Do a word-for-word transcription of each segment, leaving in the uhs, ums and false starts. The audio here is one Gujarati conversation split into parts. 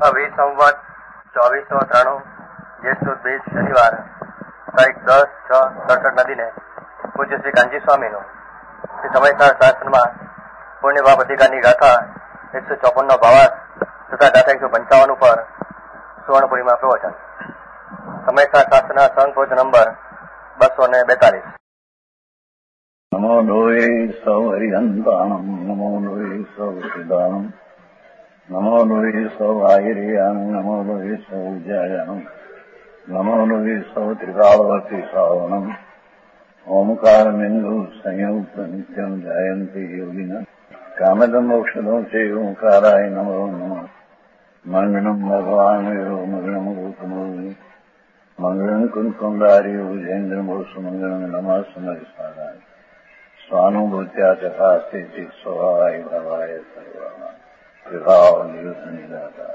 अभी संवत चौबीस सौ ત્રાણું જેઠ સુદ બીજ શનિવાર તારીખ દસ છ સડસઠ ના દિને પૂજ્ય શ્રી કાંજી સ્વામીનું શ્રી સમયસાર શાસ્ત્રમાં પુણ્ય પાપ અધિકારની ગાથા એકસો ચોપન નો ભાવાર્થ તથા ગાથા એકસો પંચાવન ઉપર સુવર્ણપુરીમાં પ્રવચન. સમયસાર શાસ્ત્રના સંઘ નંબર બસો ને બેતાલીસ. નમો લોહે સૌ હરિહંતાણમ નમો લોહે સૌ સિદાનમ નમો લોહે સૌ આયર્યાન નમો લોહે સૌ જયાનમ નમો લોહે સૌ ત્રિકાળવતી શ્રાવણમ ઓમકાર બિંદુ સંયુક્ત નિત્યમ જયંતી યોગિન કામદમ મોક્ષદો છે ઓંકારાય નમો નમઃ. મંગળમ ભગવાન યો મંગળમ ગૌતમોની મંગળમ કુંકુંડારી ઉજેન્દ્ર મોક્ષ મંગળમ નમઃ સમયસારાય સ્વાનુભૂત્યા તથા સ્થિતિ સ્વભાવાય ભવાય સર્વમાં વિભાવ નિયુદ્ધ નિરાકાર.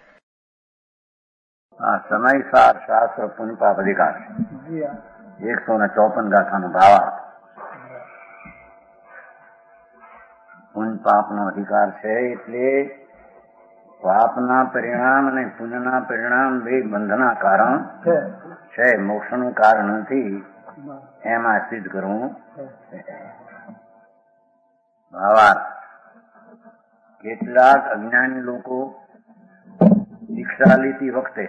આ સમયસાર શાસ્ત્ર પુણ્ય પાપ અધિકાર એકસો ને ચોપન ગાથાનો ભાવાર્થ. પુણ્ય પાપનો અધિકાર છે એટલે પાપના પરિણામ અને પુણ્યના પરિણામ બે બંધના કારણ છે, મોક્ષનું કારણ નથી. એમાં સિદ્ધ કરવું ભાવાર્થ. કેટલાક અજ્ઞાની લોકો દીક્ષા લેતી વખતે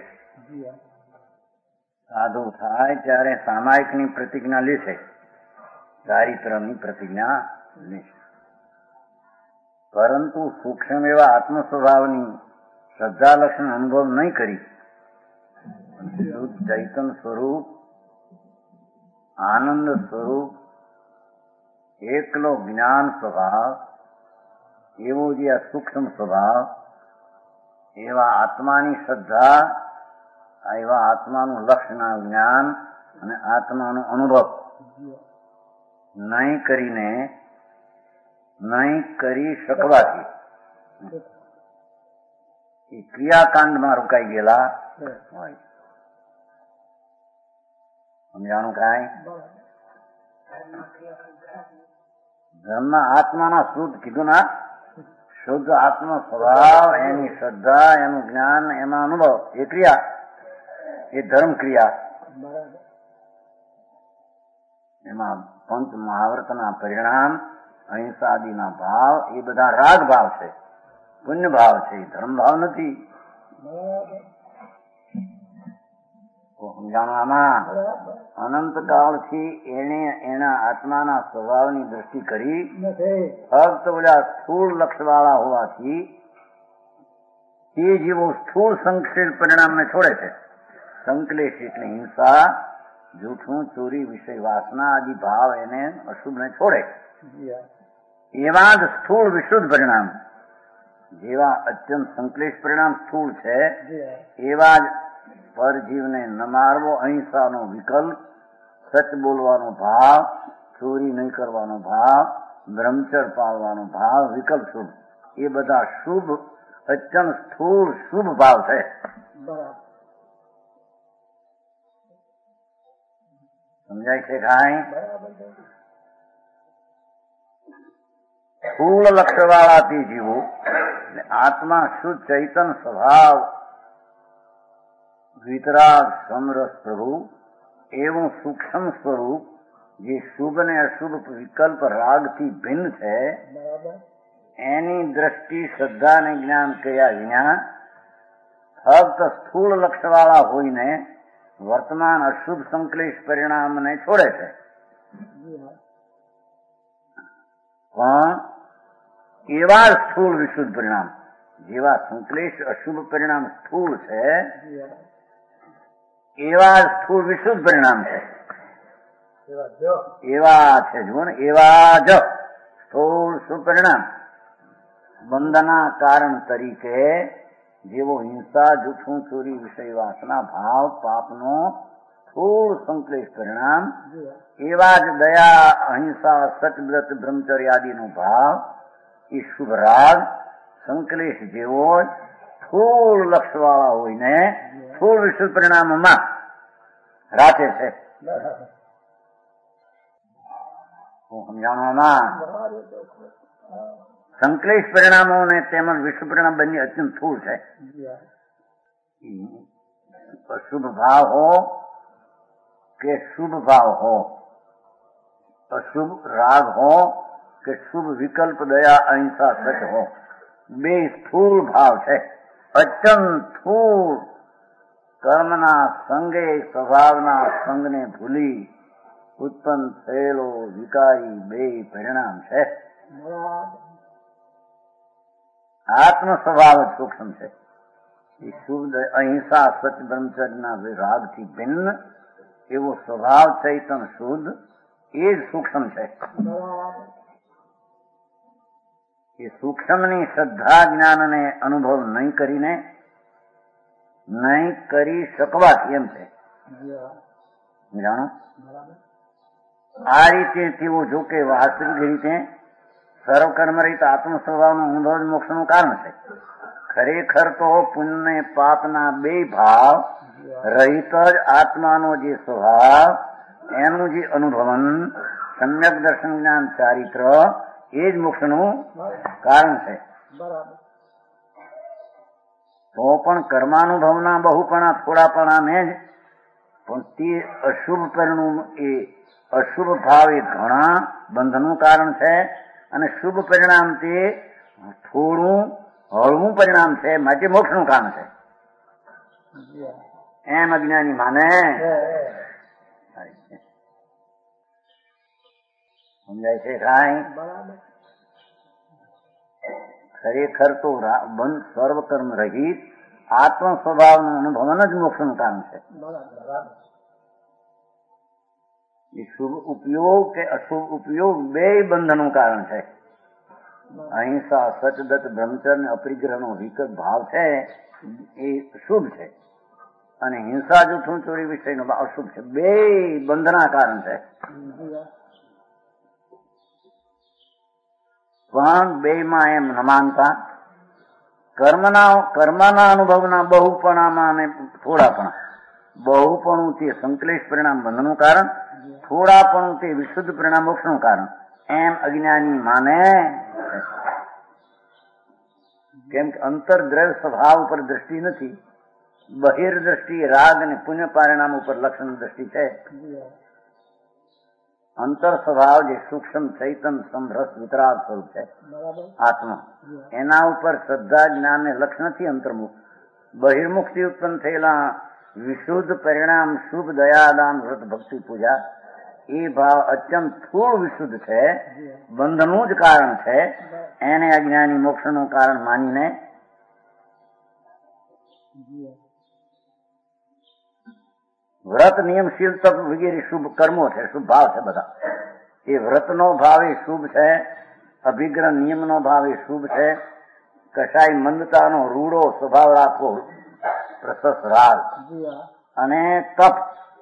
સાધુ થાય ત્યારે સામાયિકની પ્રતિજ્ઞા લેશે, ચારિત્રની પ્રતિજ્ઞા લેશે, પરંતુ સૂક્ષ્મ એવા આત્મ સ્વભાવની શ્રદ્ધા લક્ષણ અનુભવ નહીં કરી ચૈતન સ્વરૂપ આનંદ સ્વરૂપ એકલો જ્ઞાન સ્વભાવ એવો જે આ સૂક્ષ્મ સ્વભાવ એવા આત્માની શ્રદ્ધા, એવા આત્માનું લક્ષણ જ્ઞાન અને આત્માનો અનુભવ નહીં કરીને નહીં કરી શકવાથી એ ક્રિયાકાંડમાં રોકાઈ ગયેલા હોય. સમજાણું કાંઈ? ધર્મના આત્માના શુદ્ધ કીધું ના, શુદ્ધ આત્મ સ્વભાવ, એની શ્રદ્ધા, એનું જ્ઞાન, એમાં અનુભવ, એ ક્રિયા, એ ધર્મ ક્રિયા. એમાં પંચ મહાવ્રતના પરિણામ, અહિંસાદિના ભાવ, એ બધા રાગ ભાવ છે, પુણ્ય ભાવ છે, ધર્મ ભાવ નથી. સમજાણવામાં અનંતકાળથી એને એના આત્માના સ્વભાવની દ્રષ્ટિ કરી ફક્ત બધા સ્થૂળ લક્ષવાળા હોવાથી તે જીવો સ્થૂળ સંશ્લેષ પરિણામને છોડે છે. સંશ્લેષ એટલે હિંસા, જૂઠું, ચોરી, વિષય વાસના આદિ ભાવ એને અશુભને છોડે. એવા જ સ્થૂળ વિશુદ્ધ પરિણામ, જેવા અત્યંત સંશ્લેષ પરિણામ સ્થૂળ છે, એવા જ પરજીવને ન મારવો, અહિંસાનો વિકલ્પ, સચ બોલવાનો ભાવ, ચોરી નહીં કરવાનો ભાવ, બ્રહ્મચર્ય પાળવાનો ભાવ, વિકલ્પ શુભ, એ બધા શુભ અત્યંત સ્થૂળ શુભ ભાવ છે. સમજાય છે કાંઈ? સ્થૂળ લક્ષ્યવાળાથી જીવો આત્મા શુદ્ધ ચૈતન સ્વભાવ, વિતરાગ સમરસ પ્રભુ એવું સૂક્ષ્મ સ્વરૂપ જે શુભ ને અશુભ વિકલ્પ રાગથી ભિન્ન છે, એની દ્રષ્ટિ શ્રદ્ધા ને જ્ઞાન કર્યા વિના ફક્ત સ્થૂળ લક્ષવાળા હોઈને વર્તમાન અશુભ સંશ્લેષ પરિણામને છોડે છે. પણ એવા સ્થૂળ વિશુદ્ધ પરિણામ, જેવા સંશ્લેષ અશુભ પરિણામ સ્થૂળ છે, એવા સ્થૂળ વિશુદ્ધ પરિણામ છે. એવા છે જુઓ ને, એવા જ સ્થૂળ શુભ પરિણામ બંધના કારણ તરીકે જેવો હિંસા, જૂઠું, ચોરી, વિષય વાસના ભાવ, પાપનો સ્થૂળ સંશ્લેષ પરિણામ, એવા જ દયા, અહિંસા, સતવ્રત, બ્રહ્મચર્ય આદિનો ભાવ, એ શુભ રાગ સંશ્લેષ જેવો સ્થૂળ લક્ષવાળા હોઈને સ્થૂળ વિશુદ્ધ પરિણામોમાં રાખે છે. સમજાણવામાં સંશ્લેષ પરિણામો ને તેમજ વિશ્વ પરિણામ બંને અત્યંત સ્થૂળ છે. अशुभ भाव हो के शुभ भाव हो, अशुभ राग हो કે શુભ વિકલ્પ દયા અહિંસા સચ હો, બે સ્થૂળ ભાવ છે. અત્યંત સ્થૂળ કર્મના સંગે સ્વભાવના સંગને ભૂલી ઉત્પન્ન થયેલો વિકારી બે પરિણામ છે. આત્મ સ્વભાવ જ સૂક્ષ્મ છે. એ શુદ્ધ અહિંસા સચ બ્રહ્મચર્યના રાગથી ભિન્ન એવો સ્વભાવ ચૈતન શુદ્ધ એ જ સૂક્ષ્મ છે. એ સૂક્ષ્મની શ્રદ્ધા જ્ઞાનને અનુભવ નહીં કરીને નહીં કરી શકવાથી એમ છે. જાણો આ રીતે તેઓ જોકે વાસ્તવિક રીતે સર્વકર્મ રહિત આત્મ સ્વભાવનો અનુભવ જ મોક્ષનું કારણ છે. ખરેખર તો પુણ્ય પાપના બે ભાવ રહિત જ આત્માનો જે સ્વભાવ એનું જે અનુભવન સમ્યક દર્શન જ્ઞાન ચારિત્ર એ જ મોક્ષનું કારણ છે. તો પણ કર્માનુભવના બહુપણા થોડાપણાને જ પણ તે અશુભ પરિણામ એ અશુભ ભાવ એ ઘણા બંધનું કારણ છે અને શુભ પરિણામ તે થોડું હળવું પરિણામ છે, માટે મોક્ષનું કારણ છે. એમ અજ્ઞાની માને. સમજાય છે કાંઈ? ખરેખર તો બંધ સર્વકર્મ રહિત આત્મ સ્વભાવનું અનુભવન જ મોક્ષનું કારણ છે. એ શુભ ઉપયોગ કે અશુભ ઉપયોગ બે બંધનનું કારણ છે. અહિંસા સચદત્ત બ્રહ્મચર્ય અપરિગ્રહનો વિકટ ભાવ છે એ શુભ છે અને હિંસા જૂઠું ચોરી વિષયનો ભાવ અશુભ છે. બે બંધના કારણ છે. પણ બે માં એમ ન માનતા કર્મના કર્મના અનુભવના બહુપણામાં અને થોડાપણા. બહુપણું તે સંકલેશ પરિણામ બંધનું કારણ, થોડાપણું તે વિશુદ્ધ પરિણામ મોક્ષનું કારણ. એમ અજ્ઞાની માને. કેમ કે અંતર્દ્રવ્ય સ્વભાવ ઉપર દ્રષ્ટિ નથી, બહિર્દ્રષ્ટિ રાગ અને પુણ્ય પરિણામ ઉપર લક્ષણ દ્રષ્ટિ છે. અંતર સ્વભાવ જે સૂક્ષ્મ ચૈતન સમરસ વિતરાગ સ્વરૂપ છે આત્મા, એના ઉપર શ્રદ્ધા જ્ઞાન ને લક્ષ નથી અંતર્મુખ. બહિર્મુખથી ઉત્પન્ન થયેલા વિશુદ્ધ પરિણામ શુભ દયાદાન વ્રત ભક્તિ પૂજા એ ભાવ અત્યંત થોડું વિશુદ્ધ છે, બંધનું જ કારણ છે. એને અજ્ઞાની મોક્ષનું કારણ માનીને વ્રત નિયમશીલ તપ વગેરે શુભ કર્મો છે, શુભ ભાવ છે બધા. એ વ્રતનો ભાવ એ શુભ છે, અભિગ્રહ નિયમનો ભાવ એ શુભ છે, કશાય મંદતાનો રૂડો સ્વભાવ રાખવો પ્રશસ્ત રાગ અને તપ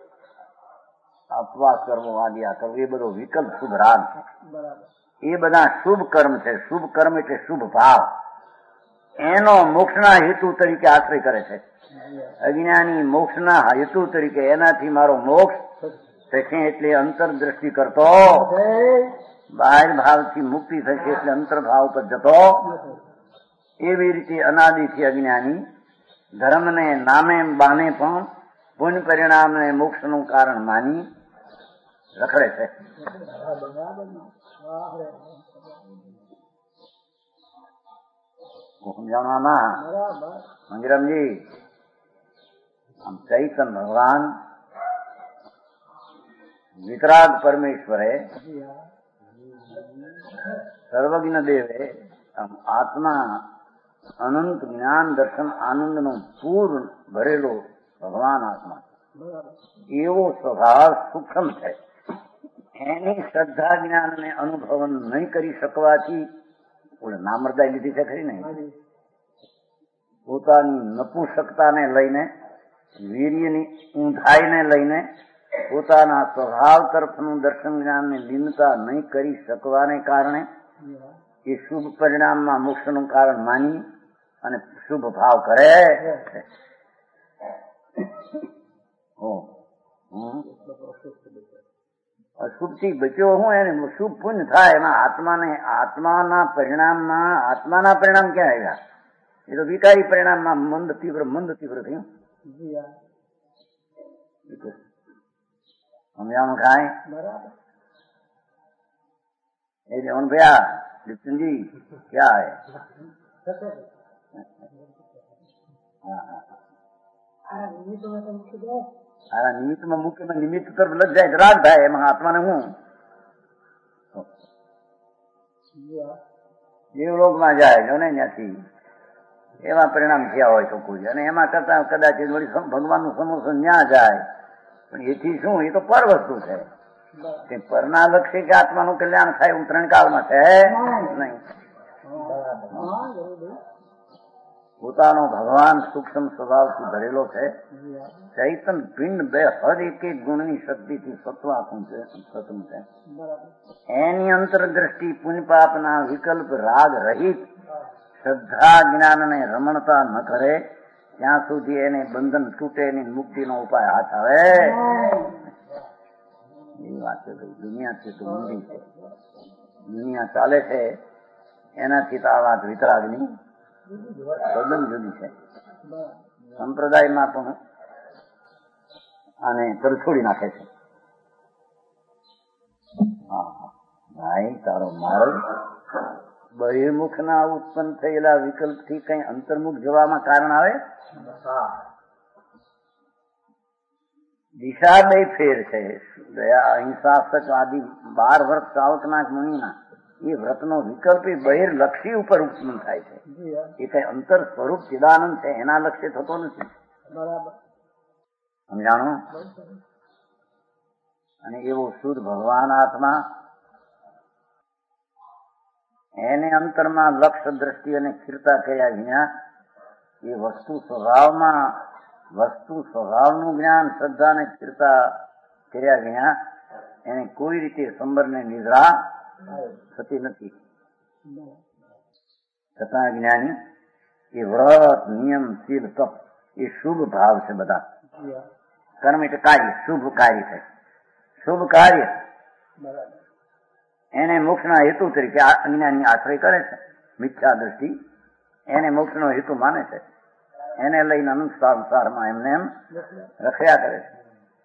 અપવાસ કરવો આદિ કરવો એ બધો વિકલ્પ શુભ રાગ છે. એ બધા શુભ કર્મ છે. શુભ કર્મ એટલે શુભ ભાવ. એનો મોક્ષના હેતુ તરીકે આશ્રય કરે છે. અજ્ઞાની મોક્ષના હેતુ તરીકે એનાથી મારો મોક્ષ થશે એટલે અંતરદ્રષ્ટિ કરતો, બહાર ભાવથી મુક્તિ થશે એટલે અંતર્ભાવ પર જતો. એવી રીતે અનાદિથી અજ્ઞાની ધર્મને નામે બાને પણ પુણ્ય પરિણામને મોક્ષનું કારણ માની રખડે છે. સમજાવવામાં મંજરામજી આમ ચૈતન ભગવાન વિતરાગ પરમેશ્વરે સર્વજ્ઞ દેવે આમ આત્મા અનંત જ્ઞાન દર્શન આનંદનો પૂર્ણ ભરેલો ભગવાન આત્મા એવો સ્વભાવ સૂક્ષ્મ છે. એની શ્રદ્ધા જ્ઞાનને અનુભવન નહીં કરી શકવાથી નામર્દાઈ લીધી છે ખરી નહીં. પોતાની નપુંસકતાને લઈને, વીર્યની ઊંધાઈને લઈને પોતાના સ્વભાવ તરફનું દર્શન જ્ઞાનને લીનતા નહીં કરી શકવાને કારણે એ શુભ પરિણામમાં મોક્ષનું કારણ માની અને શુભ ભાવ કરે. અશુભથી બચ્યો હું એને શુભ પુણ્ય થાય એમાં આત્માને આત્માના પરિણામમાં આત્માના પરિણામ ક્યાં આવ્યા? એ તો વિકારી પરિણામમાં મંદ તીવ્ર મંદ તીવ્ર થયું. સમજાણું કાંઈ? बराबर. એટલે ઓન ભૈયા લીપ્તનજી ક્યાં હે? હા હા આ નિમિત્તમાં તો મુખ્ય જાય. આ નિમિત્તમાં મુખ્યમાં નિમિત્ત તરફ લગ જાય રાગ થાય એમાં આત્માને હું દેવલોકમાં જાય જો ને ત્યાંથી એવા પરિણામ થયા હોય તો કોઈ, અને એમાં કરતા કદાચ ભગવાનનું સમોસન ન્યા જાય, પણ એથી શું, એ તો પર વસ્તુ છે. પરના લક્ષ્ય કે આત્માનું કલ્યાણ થાય એવું ત્રણ કાળમાં છે નહીં. પોતાનો ભગવાન સૂક્ષ્મ સ્વભાવથી ભરેલો છે. ચૈતન પિંડ બે હર એક એક ગુણની શક્તિથી સત્વાતું છે, સતમ છે. એની અંતરદ્રષ્ટિ પુણ્યપાપના વિકલ્પ રાગ રહિત શ્રદ્ધા જ્ઞાન ને રમણતા ન કરે ત્યાં સુધી એને બંધન તૂટે નહીં, મુક્તિનો ઉપાય હાથ આવે. એ વાત છે ભાઈ. દુનિયાથી તો ઊંધી છે, દુનિયા ચાલે છે એનાથી તો આ વાત વિતરાગની તદ્દન જુદી છે. સંપ્રદાયમાં પણ આને તરછોડી નાખે છે. હા ભાઈ, તારો માર્ગ બહિર્મુખના ઉત્પન્ન થયેલા વિકલ્પથી કઈ અંતર્મુખ જવામાં કારણ આવે? દિશા બે ફેર છે. અહિંસા સચ આદિ બાર વર્ષ સાવકના મુનિના એ વ્રતનો વિકલ્પ એ બહિર્લક્ષી ઉપર ઉત્પન્ન થાય છે. એ કઈ અંતર સ્વરૂપ ચિદાનંદ છે એના લક્ષ્ય થતો નથી. બરાબર. સમજાણું? અને એવો શુદ્ધ ભગવાન આત્મા એને અંતરમાં લક્ષ્ય દ્રષ્ટિ અને સ્થિરતા કર્યા વિના એ વસ્તુ સ્વભાવમાં વસ્તુ સ્વભાવનું જ્ઞાન શ્રદ્ધા અને સ્થિરતા કર્યા વિના એને કોઈ રીતે સંબરને નિદ્રા થતી નથી. છતાં જ્ઞાની એ વ્રત નિયમ શીલ તપ એ શુભ ભાવ છે. બધા કર્મ એટલે કાર્ય, શુભ કાર્ય છે. શુભ કાર્ય એને મોક્ષના હેતુ તરીકે અજ્ઞાની આશ્રય કરે છે. મિથ્યા દ્રષ્ટિ એને મોક્ષનો હેતુ માને છે. એને લઈને અનંત સંસારમાં એમને એમ રખ્યા કરે છે.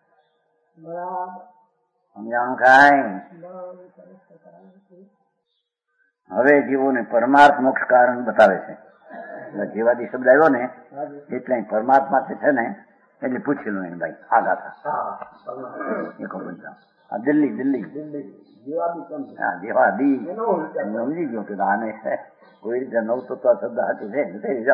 સમજાણું કાંઈ? હવે જીવોને પરમાર્થ મોક્ષ કારણ બતાવે છે. જીવાદી શબ્દ આવ્યો ને એટલે પરમાત્મા છે ને એટલે પૂછેલું એને ભાઈ આ ગાથા આ દિલ્હી દિલ્હી હા જેવાદી સમજી ગયો કે આને કોઈ રીતે નવ તત્વ શબ્દ હતી છે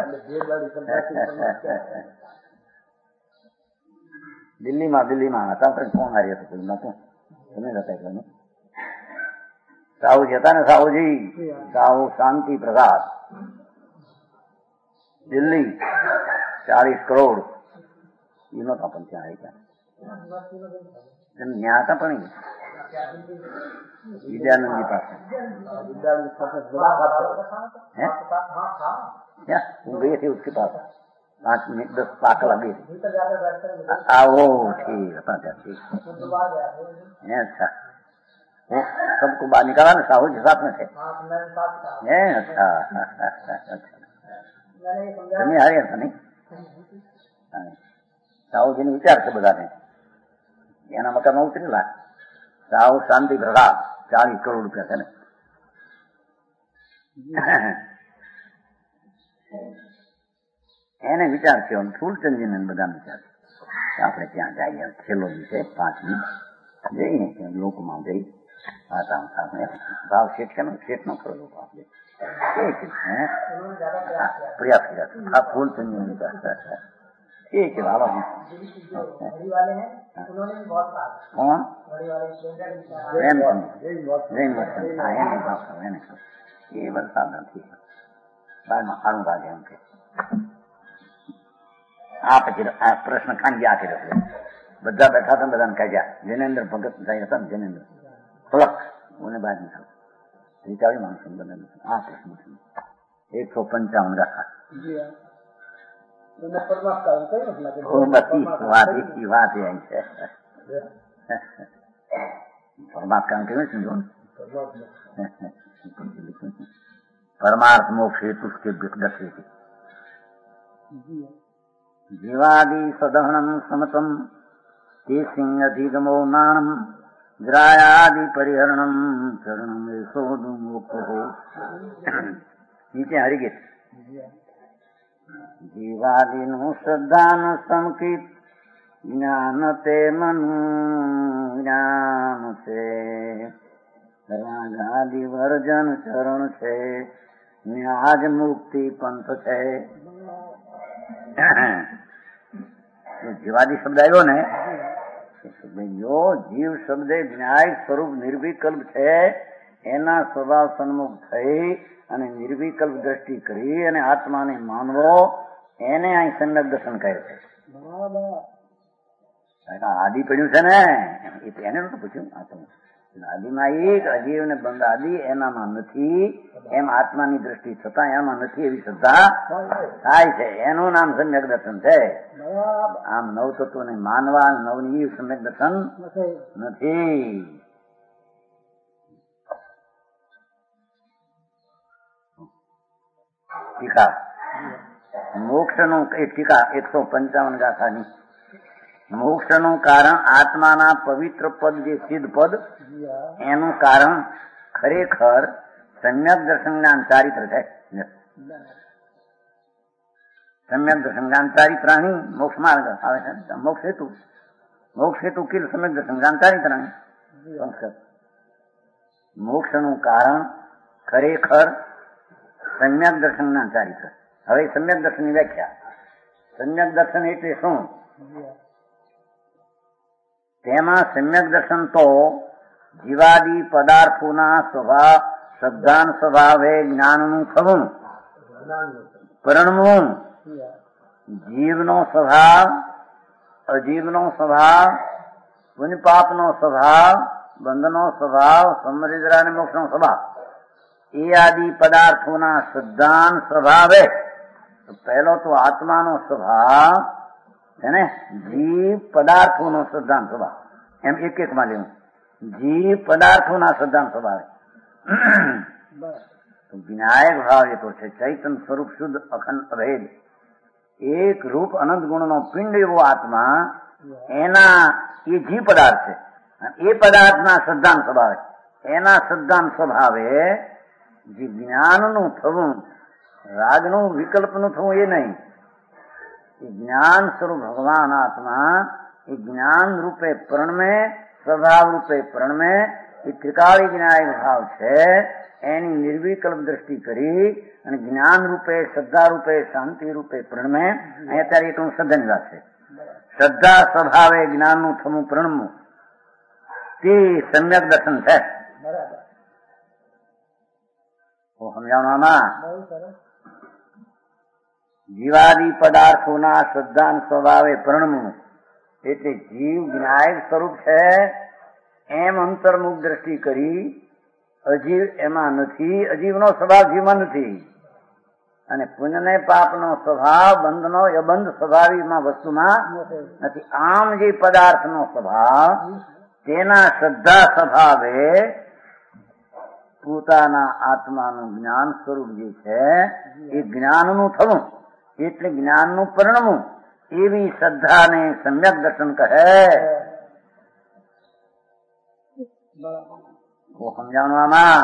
દિલ્હીમાં દિલ્હીમાં હતા પણ ફોન આવી હતો કોઈ નતું તમે હતા એટલે નહીં. સાહુજી હતા ને સાહુજી સાહુ શાંતિ પ્રસાદ દિલ્હી ચાલીસ કરોડ એ નતા પણ ત્યાં આવી ગયા ત્યાં હતા પણ વિદ્યાનંદજી પાસે હું ગઈ थी उसके पास पाँच मिनट दस पाक लगी थी आओ ठीक अपना ठीक अच्छा सबको बाहर निकाला ना साहू जी साथ में थे अच्छा તમે આવ્યા હતા નહીં? સાહુજીને વિચાર છે બધાને એના મકાનમાં ઉતરેલા. સાહુ શાંતિ પ્રસાદ ચાલીસ કરોડ રૂપિયા છે ને એને વિચાર છે. ફૂલચંદજીને બધાને વિચાર છે આપણે ત્યાં જઈએ. છેલ્લો દિવસે પાંચ મિનિટ જઈને ત્યાં લોકમાં જઈ આતા સામે ભાવ શેઠ છે ને શેઠ નો કરો લોકો આપણે प्रयास किया आप फूल चंदन विचार ठीक है वाला है कौन ये बरसात ठीक है बाद में खानू भागे उनके आप प्रश्न खान गया के रख બધા બેઠા હતા બધાને કહ્યા જૈનેન્દ્ર ભગત સાહેબ હતા ને જૈનેન્દ્ર ફલક ઉन्हें बाद में ત્રિચાળી માણસો બને આ પ્રશ્ન એકસો પંચાવન રાખા વાત એ છે. પરમાર્થ કારણ કેવું સમજો પરમાર્થ મોક્ષ હેતુ કે દર્શે જીવાદિ સદહનમ સમતમ તે સિંહધિગમો નાણમ ગ્રાયાદિ પરિહરણમ ચરણમ યશોદુ મોક્ષો. નીચે હરિગીત. જીવાદિનું શ્રદ્ધાન સંકિત જ્ઞાન તે મનુ જ્ઞાન છે, રાગાદિ વર્જન ચરણ છે, ન્યાજ મુક્તિ પંથ છે. જીવાદિ શબ્દ આવ્યો ને, જો જીવ શબ્દે જ્ઞાય સ્વરૂપ નિર્વિકલ્પ છે, એના સ્વભાવ સન્મુખ થઈ અને નિર્વિકલ્પ દ્રષ્ટિ કરી અને આત્માને માનવો, એને અહીં સમ્યક દર્શન કહે છે. આદિ પડ્યું છે ને, એને નતું પૂછ્યું. આત્મા આદિમાં એક અજીવ ને બંધ આદિ એનામાં નથી, એમ આત્માની દ્રષ્ટિ છતાં એમાં નથી એવી શ્રદ્ધા થાય છે. એનું નામ સમ્યક દર્શન છે. આમ નવ તત્વોને માનવા નવની સમ્યક દર્શન નથી. ટીકા મોક્ષનું એક ટીકા એકસો પંચાવન ગાથાની. મોક્ષનું કારણ આત્માના પવિત્ર પદ જે સિદ્ધ પદ, એનું કારણ ખરેખર સમ્યક દર્શન જ્ઞાન ચારિત્ર છે. સમ્યક દર્શન જ્ઞાન ચારિત્રાણી મોક્ષ માર્ગ આવે છે. મોક્ષ હેતુ મોક્ષ હેતુ કિલ સમ્યક દર્શન જ્ઞાન ચારિત્રાણી સંસ્કૃત. મોક્ષનું કારણ ખરેખર સમ્યક દર્શન જ્ઞાન ચારિત્ર. હવે સમ્યક દર્શનની વ્યાખ્યા. સમ્યક દર્શન એટલે શું? તેમાં સમ્યક દર્શન તો જીવાદિ પદાર્થોના સ્વભાવ શબ્દાન સ્વભાવે જ્ઞાનનું થવું, પરણવું, જીવનો સ્વભાવ, અજીવનો સ્વભાવ, પુણ્યપાપનો સ્વભાવ, બંધનો સ્વભાવ, સમરિદ્રા અને મોક્ષનો સ્વભાવ, એ આદિ પદાર્થોના શ્રદ્ધાન સ્વભાવે. પહેલો તો આત્માનો સ્વભાવ છે ને, જીવ પદાર્થોનો શ્રદ્ધાન સ્વભાવ, એમ એક એક માં લેવું. જીવ પદાર્થોના શ્રદ્ધાન સ્વભાવ. વિનાયક ભાવ એ તો છે ચૈતન્ય સ્વરૂપ શુદ્ધ અખંડ અભેદ એક રૂપ અનંત ગુણનો પિંડ એવો આત્મા, એના એ જીવ પદાર્થ છે. એ પદાર્થના શ્રદ્ધાન સ્વભાવે, એના શ્રદ્ધાન સ્વભાવે જે જ્ઞાનનું થવું, રાગનું વિકલ્પનું થવું એ નહીં. એ જ્ઞાન સ્વરૂપ ભગવાન આત્મા એ જ્ઞાન રૂપે પ્રણમે, સ્વભાવ રૂપે પ્રણમે. એ ત્રિકાળી જ્ઞાયક ભાવ છે. એની નિર્વિકલ્પ દ્રષ્ટિ કરી અને જ્ઞાન રૂપે, શ્રદ્ધા રૂપે, શાંતિ રૂપે પ્રણમે. અહીં અત્યારે એટલું શ્રદ્ધાની વાત છે. શ્રદ્ધા સ્વભાવે જ્ઞાનનું થવું, પ્રણમવું, તે સમ્યક દર્શન છે. સમજાવવામાં જીવાદિ પદાર્થોના શ્રદ્ધાન સ્વભાવે પ્રણમવું એટલે જીવ જ્ઞાયક સ્વરૂપ છે એમ અંતર્મુખ દ્રષ્ટિ કરી. અજીવ એમાં નથી, અજીવનો સ્વભાવ જીવમાં નથી, અને પુણ્ય ને પાપનો સ્વભાવ, બંધનો અબંધ સ્વભાવીમાં વસ્તુમાં નથી. આમ જે પદાર્થનો સ્વભાવ, તેના શ્રદ્ધા સ્વભાવે પોતાના આત્માનું જ્ઞાન સ્વરૂપ જે છે એ જ્ઞાનનું થવું એટલે જ્ઞાનનું પરિણમવું, એવી શ્રદ્ધાને સમ્યક દર્શન કહે. સમજાવવામાં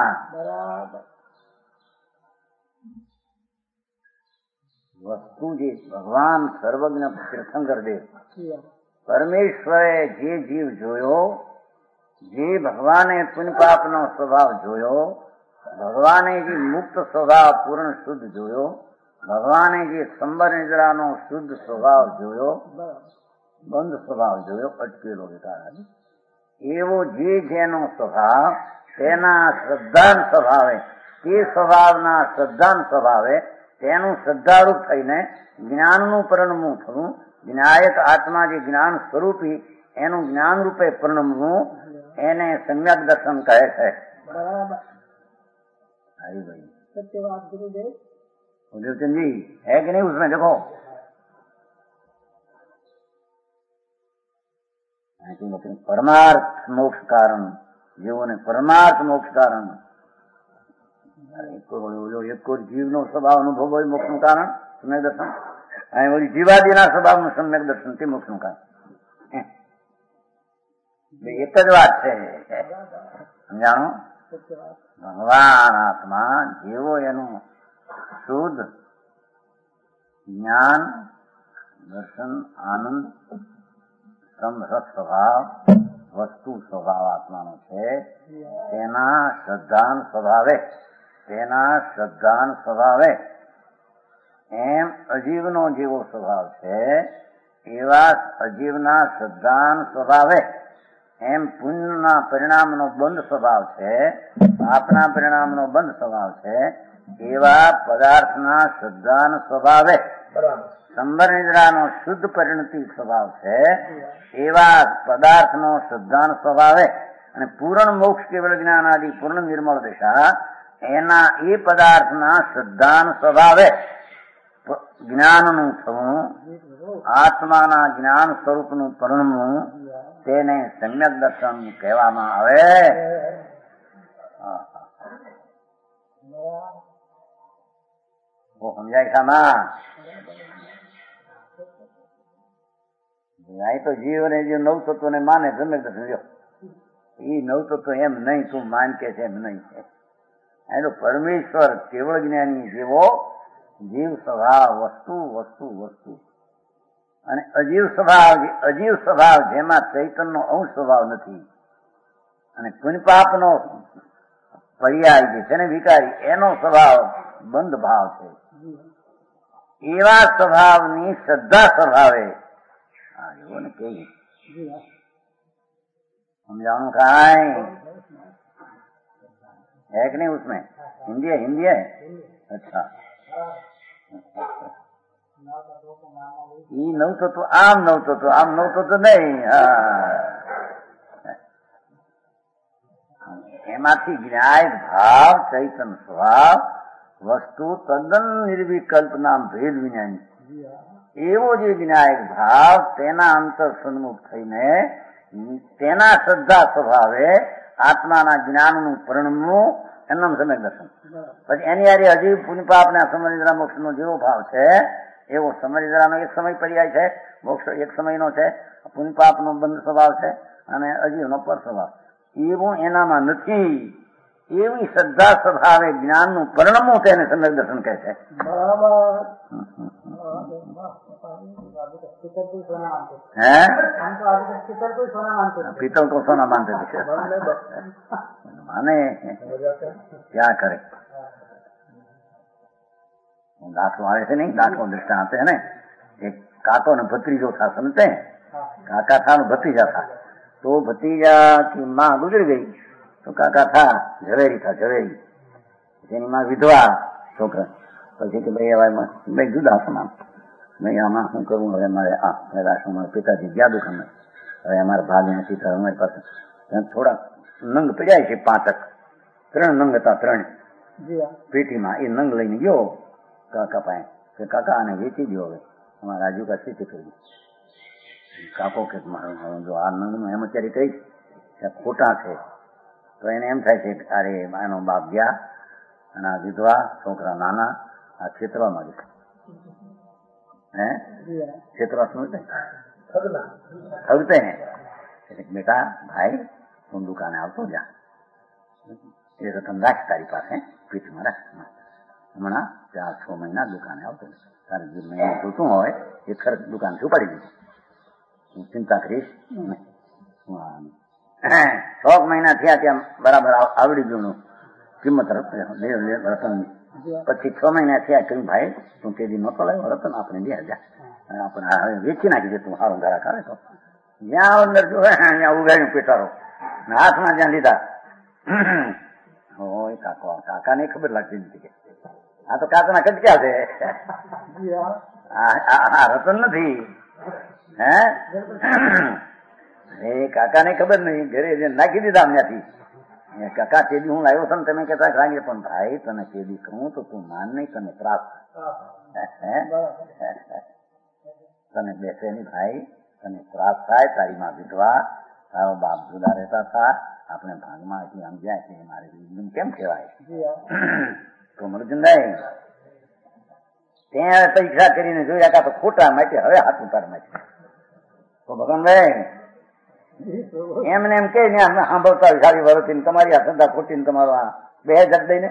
વસ્તુ જે ભગવાન સર્વજ્ઞ તીર્થંકર દેવ પરમેશ્વરે જે જીવ જોયો, જે ભગવાને પુણ્યપાપનો સ્વભાવ જોયો, ભગવાને જે મુક્ત સ્વભાવ પૂર્ણ શુદ્ધ જોયો, ભગવાને જે સંબર નિદ્રાનો શુદ્ધ સ્વભાવ જોયો, બંધ સ્વભાવ જોયો, અટકેલો વિકાર, એવો જે જેનો સ્વભાવ તેના શ્રદ્ધાન સ્વભાવે, તે સ્વભાવના શ્રદ્ધાન સ્વભાવે તેનું શ્રદ્ધારૂપ થઈને જ્ઞાનનું પરિણમવું થવું. જ્ઞાયક આત્મા જે જ્ઞાન સ્વરૂપી એનું જ્ઞાન રૂપે પરિણમવું, એને સમ્યક દર્શન કહે છે. हरी भाई सत्यवाद गुरुदेव गुरुदेव जी है कि नहीं उसमें देखो परमार्थ मोक्ष कारण जीवोने परमार्थ मोक्ष कारण एक जीव नो स्वभाव अनुभव मोक्ष નું કારણ સમ્યક દર્શન અહીં ઓલી જીવાદીના સ્વભાવનું સમ્યક દર્શન તે મોક્ષનું કામ. એક જ વાત છે, સમજાણું? ભગવાન આત્મા જેવો એનું શુદ્ધ જ્ઞાન દર્શન આનંદ સમરસ સ્વભાવ વસ્તુ સ્વભાવ આત્માનો છે, તેના શ્રદ્ધાન સ્વભાવે તેના શ્રદ્ધાન સ્વભાવે એમ અજીવનો જેવો સ્વભાવ છે, એવા અજીવના શ્રદ્ધાન સ્વભાવે એમ પુણ્યના પરિણામનો બંધ સ્વભાવ છે, પાપના પરિણામનો બંધ સ્વભાવ છે, એવા પદાર્થના શ્રદ્ધાન સ્વભાવે સંબર નિદ્રાનો શુદ્ધ પરિણતિ સ્વભાવ છે, એવા પદાર્થનો શ્રદ્ધાન સ્વભાવે અને પૂર્ણ મોક્ષ કેવળ જ્ઞાન આદિ પૂર્ણ નિર્મળ દિશા એના એ પદાર્થના શ્રદ્ધાન સ્વભાવે જ્ઞાનનું થવું, આત્માના જ્ઞાન સ્વરૂપનું પરિણમવું, તેને સમ્યક દર્શન કહેવામાં આવે. સમજાય ખામાં? અહીં તો જીવને જે નવ તત્વોને માને સમ્યક દર્શન લ્યો, એ નવ તત્વ એમ નહીં તું માન કે છે એમ નહીં છે. એનો પરમેશ્વર કેવળ જ્ઞાની જેવો જીવ સ્વભાવ વસ્તુ વસ્તુ વસ્તુ અને અજીવ સ્વભાવ અજીવ સ્વભાવ જેમાં ચૈતનનો અંશ સ્વભાવ નથી અને પુણ્યપાપનો પર્યાય જે છે ને વિકારી એનો સ્વભાવ બંધ ભાવ છે. એવા સ્વભાવની શ્રદ્ધા સ્વભાવે એવો ને કેવી समझाऊं खाए है कि नहीं? उसमें हिंदी है, हिंदी है. अच्छा, ये नव तो तो आम नव तो तो आम नव तो तो नहीं. એમાંથી જ્ઞાયક ભાવ ચૈતન સ્વભાવ વસ્તુ તદ્દન નિર્વિકલ્પ નામ ભેદ વિજ્ઞાની એવો જે જ્ઞાયક ભાવ તેના અંતર સન્મુખ થઈને તેના શ્રદ્ધા સ્વભાવે આત્માના જ્ઞાનનું પરિણમવું એમનું સમ્યક દર્શન. પછી એની હારે હજી પુણ્યપાપ ને સમરિદ્રા મોક્ષ નો જેવો ભાવ છે એવો સમરિદ્રાનો એક સમય પર્યાય છે, મોક્ષ એક સમયનો છે, પુણ્યપાપ નો બંધ સ્વભાવ છે અને અજીવનો પર સ્વભાવ એવું એનામાં નથી. એવી શ્રદ્ધા સ્વભાવે જ્ઞાનનું પરિણમવું તેને સમ્યક દર્શન કહે છે. पीतल को सोना मानते थे माने क्या करे. दाखलो आए थे नहीं, दाखलो दृष्टांत है ना. एक काको ने भतीजो था, समझते हैं? काका था भतीजा था, तो भतीजा की माँ गुजर गई तो काका था झवेरी था, झवेरी જેની માં વિધવા છોકરા. પછી કે ભાઈ હવે ભાઈ જુદા સમાન ભાઈ આમાં શું કરવું હવે મારે આ રાશું મારા પિતાજી ગયા દુકાને હવે અમારા ભાગ નથી તો અમારી પાસે થોડા નંગ પડ્યા છે પાંચક ત્રણ નંગ હતા ત્રણ પેટીમાં એ નંગ લઈને ગયો કાકા પાસે કે કાકા આને વેચી દો હવે અમારા રાજુ કા સ્થિતિ કરી. કાકો કે મારું જો આ નંગનું એમ અત્યારે કઈ ખોટા છે તો એને એમ થાય છે અરે એનો બાપ ગયા અને આ વિધવા છોકરા નાના આ ખેતરમાં જશે. हैं क्षेत्र समझते ठगते हैं. बेटा भाई तुम दुकाने आओ तो जा ये रतन राख तारी पास है पीठ में रख हमारा चार छह महीना दुकाने आओ तो तारे जो महीने जोतूं हो ये खर्च दुकान से उपाड़ी दी चिंता करीश छह महीना थया त्या बराबर आवड़ी गયું કિંમત રતન. પછી છ મહિના થયા કહ્યું ભાઈ તું તે દી નતો લાવ્યો રતન આપણે બે હજાર આપણે હવે વેચી નાખી દે તું સારો ઘરાક આવે તો જ્યાં અંદર જો ત્યાં ઉગાડ્યું પેટારો હાથમાં જ્યાં લીધા હોય કાકો કાકાને ખબર લાગતી નથી કે આ તો કાકાના કટક્યા છે આ રતન નથી. હે એ કાકાને ખબર નહીં ઘરે નાખી દીધા ત્યાંથી કાકા તેદી હું લાવ્યો છું તમે કહેતા લાગે પણ ભાઈ તને તેદી કહું તો તું માન નહીં તને પ્રાપ્ત તને બેસે નહીં ભાઈ તને પ્રાપ્ત થાય. તારી માં વિધવા તારો બાપ જુદા રહેતા હતા આપણે ભાગમાં એટલી સમજ્યા કે મારે કેમ કહેવાય તો મરજંદાય ત્યાં પરીક્ષા કરીને જોયા કા તો ખોટા માટે હવે હાથ ઉતાર માટે તો ભગવાનભાઈ એમને એમ કે ને અમે સાંભળતા સારી વરતી તમારી આ ધંધા ખોટી ને તમારો આ બે જગ દઈને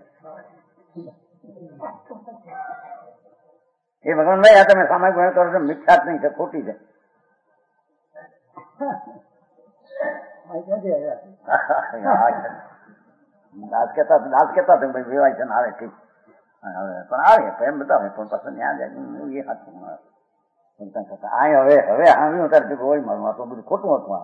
એ ભગવાનભાઈ આ તમે સામાયિક ગુણ કરો છો મિથ્યા જ નહીં છે ખોટી છે દાસ કેતા દાસ કેતા ભાઈ વેવાય છે ને આવે ઠીક હવે પણ આવે તો એમ બતાવે પણ પસંદ ત્યાં જાય એ હાથું આ હવે હવે આવ્યું ત્યારે હોય મારું આ તો બધું ખોટું હતું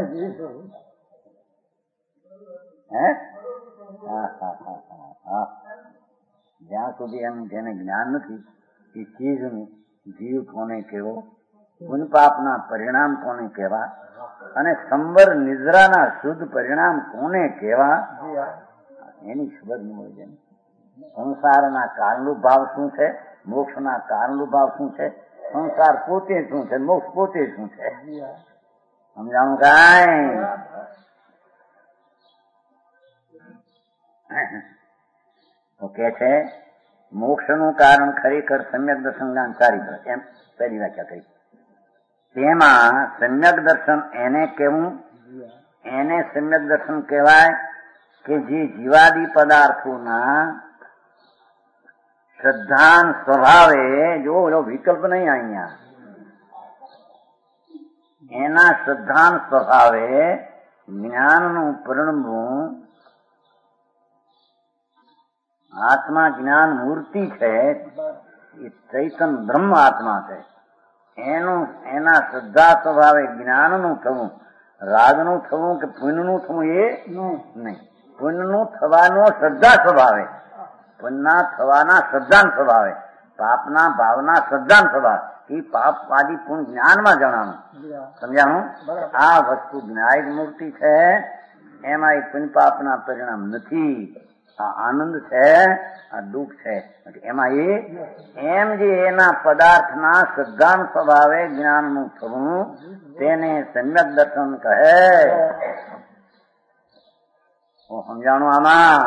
હે હા હા હા હા હા જ્યાં સુધી એમ જેને જ્ઞાન નથી એ ચીજનું જીવ કોને કેવો પુન પાપના પરિણામ કોને કેવા અને સંબર નિદ્રાના શુદ્ધ પરિણામ કોને કેવા એની ખબર ન હોય છે. સંસારના કારણનો ભાવ શું છે, મોક્ષના કારણનો ભાવ શું છે, સંસાર પોતે શું છે, મોક્ષ પોતે શું છે, સમજાણું કાંઈ? તો કે છે મોક્ષનું કારણ ખરેખર સમ્યક દર્શન જ્ઞાન ચારિત્ર, એમ પહેલી વ્યાખ્યા કરી. તેમાં સમ્યક દર્શન એને કેવું? એને સમ્યક દર્શન કહેવાય કે જે જીવાદી પદાર્થોના શ્રદ્ધાન સ્વભાવે, જો એનો વિકલ્પ નહીં અહીંયા, એના શ્રદ્ધાન સ્વભાવે જ્ઞાનનું પરિણમવું આત્મા જ્ઞાન મૂર્તિ છે, એ ચૈતન બ્રહ્મ આત્મા છે. એનું એના શ્રદ્ધા સ્વભાવે જ્ઞાનનું થવું, રાગનું થવું કે પુણ્યનું થવું એ નહીં. પુણ્યનું થવાનો શ્રદ્ધા સ્વભાવે, પુણ્યના થવાના શ્રદ્ધાન સ્વભાવે, પાપના ભાવના શ્રદ્ધાન સ્વભાવ, એ પાપ આદિ પુણ્ય જ્ઞાનમાં જણાનું. સમજાણું? આ વસ્તુ જ્ઞાયક મૂર્તિ છે, એમાં એ પુણ્ય પાપના પરિણામ નથી. આ આનંદ છે, આ દુઃખ છે. એમાં એ એમ જે એના પદાર્થના શ્રદ્ધાન સ્વભાવે જ્ઞાનનું થવું તેને સમ્યક દર્શન કહે. સમજાણું આમાં?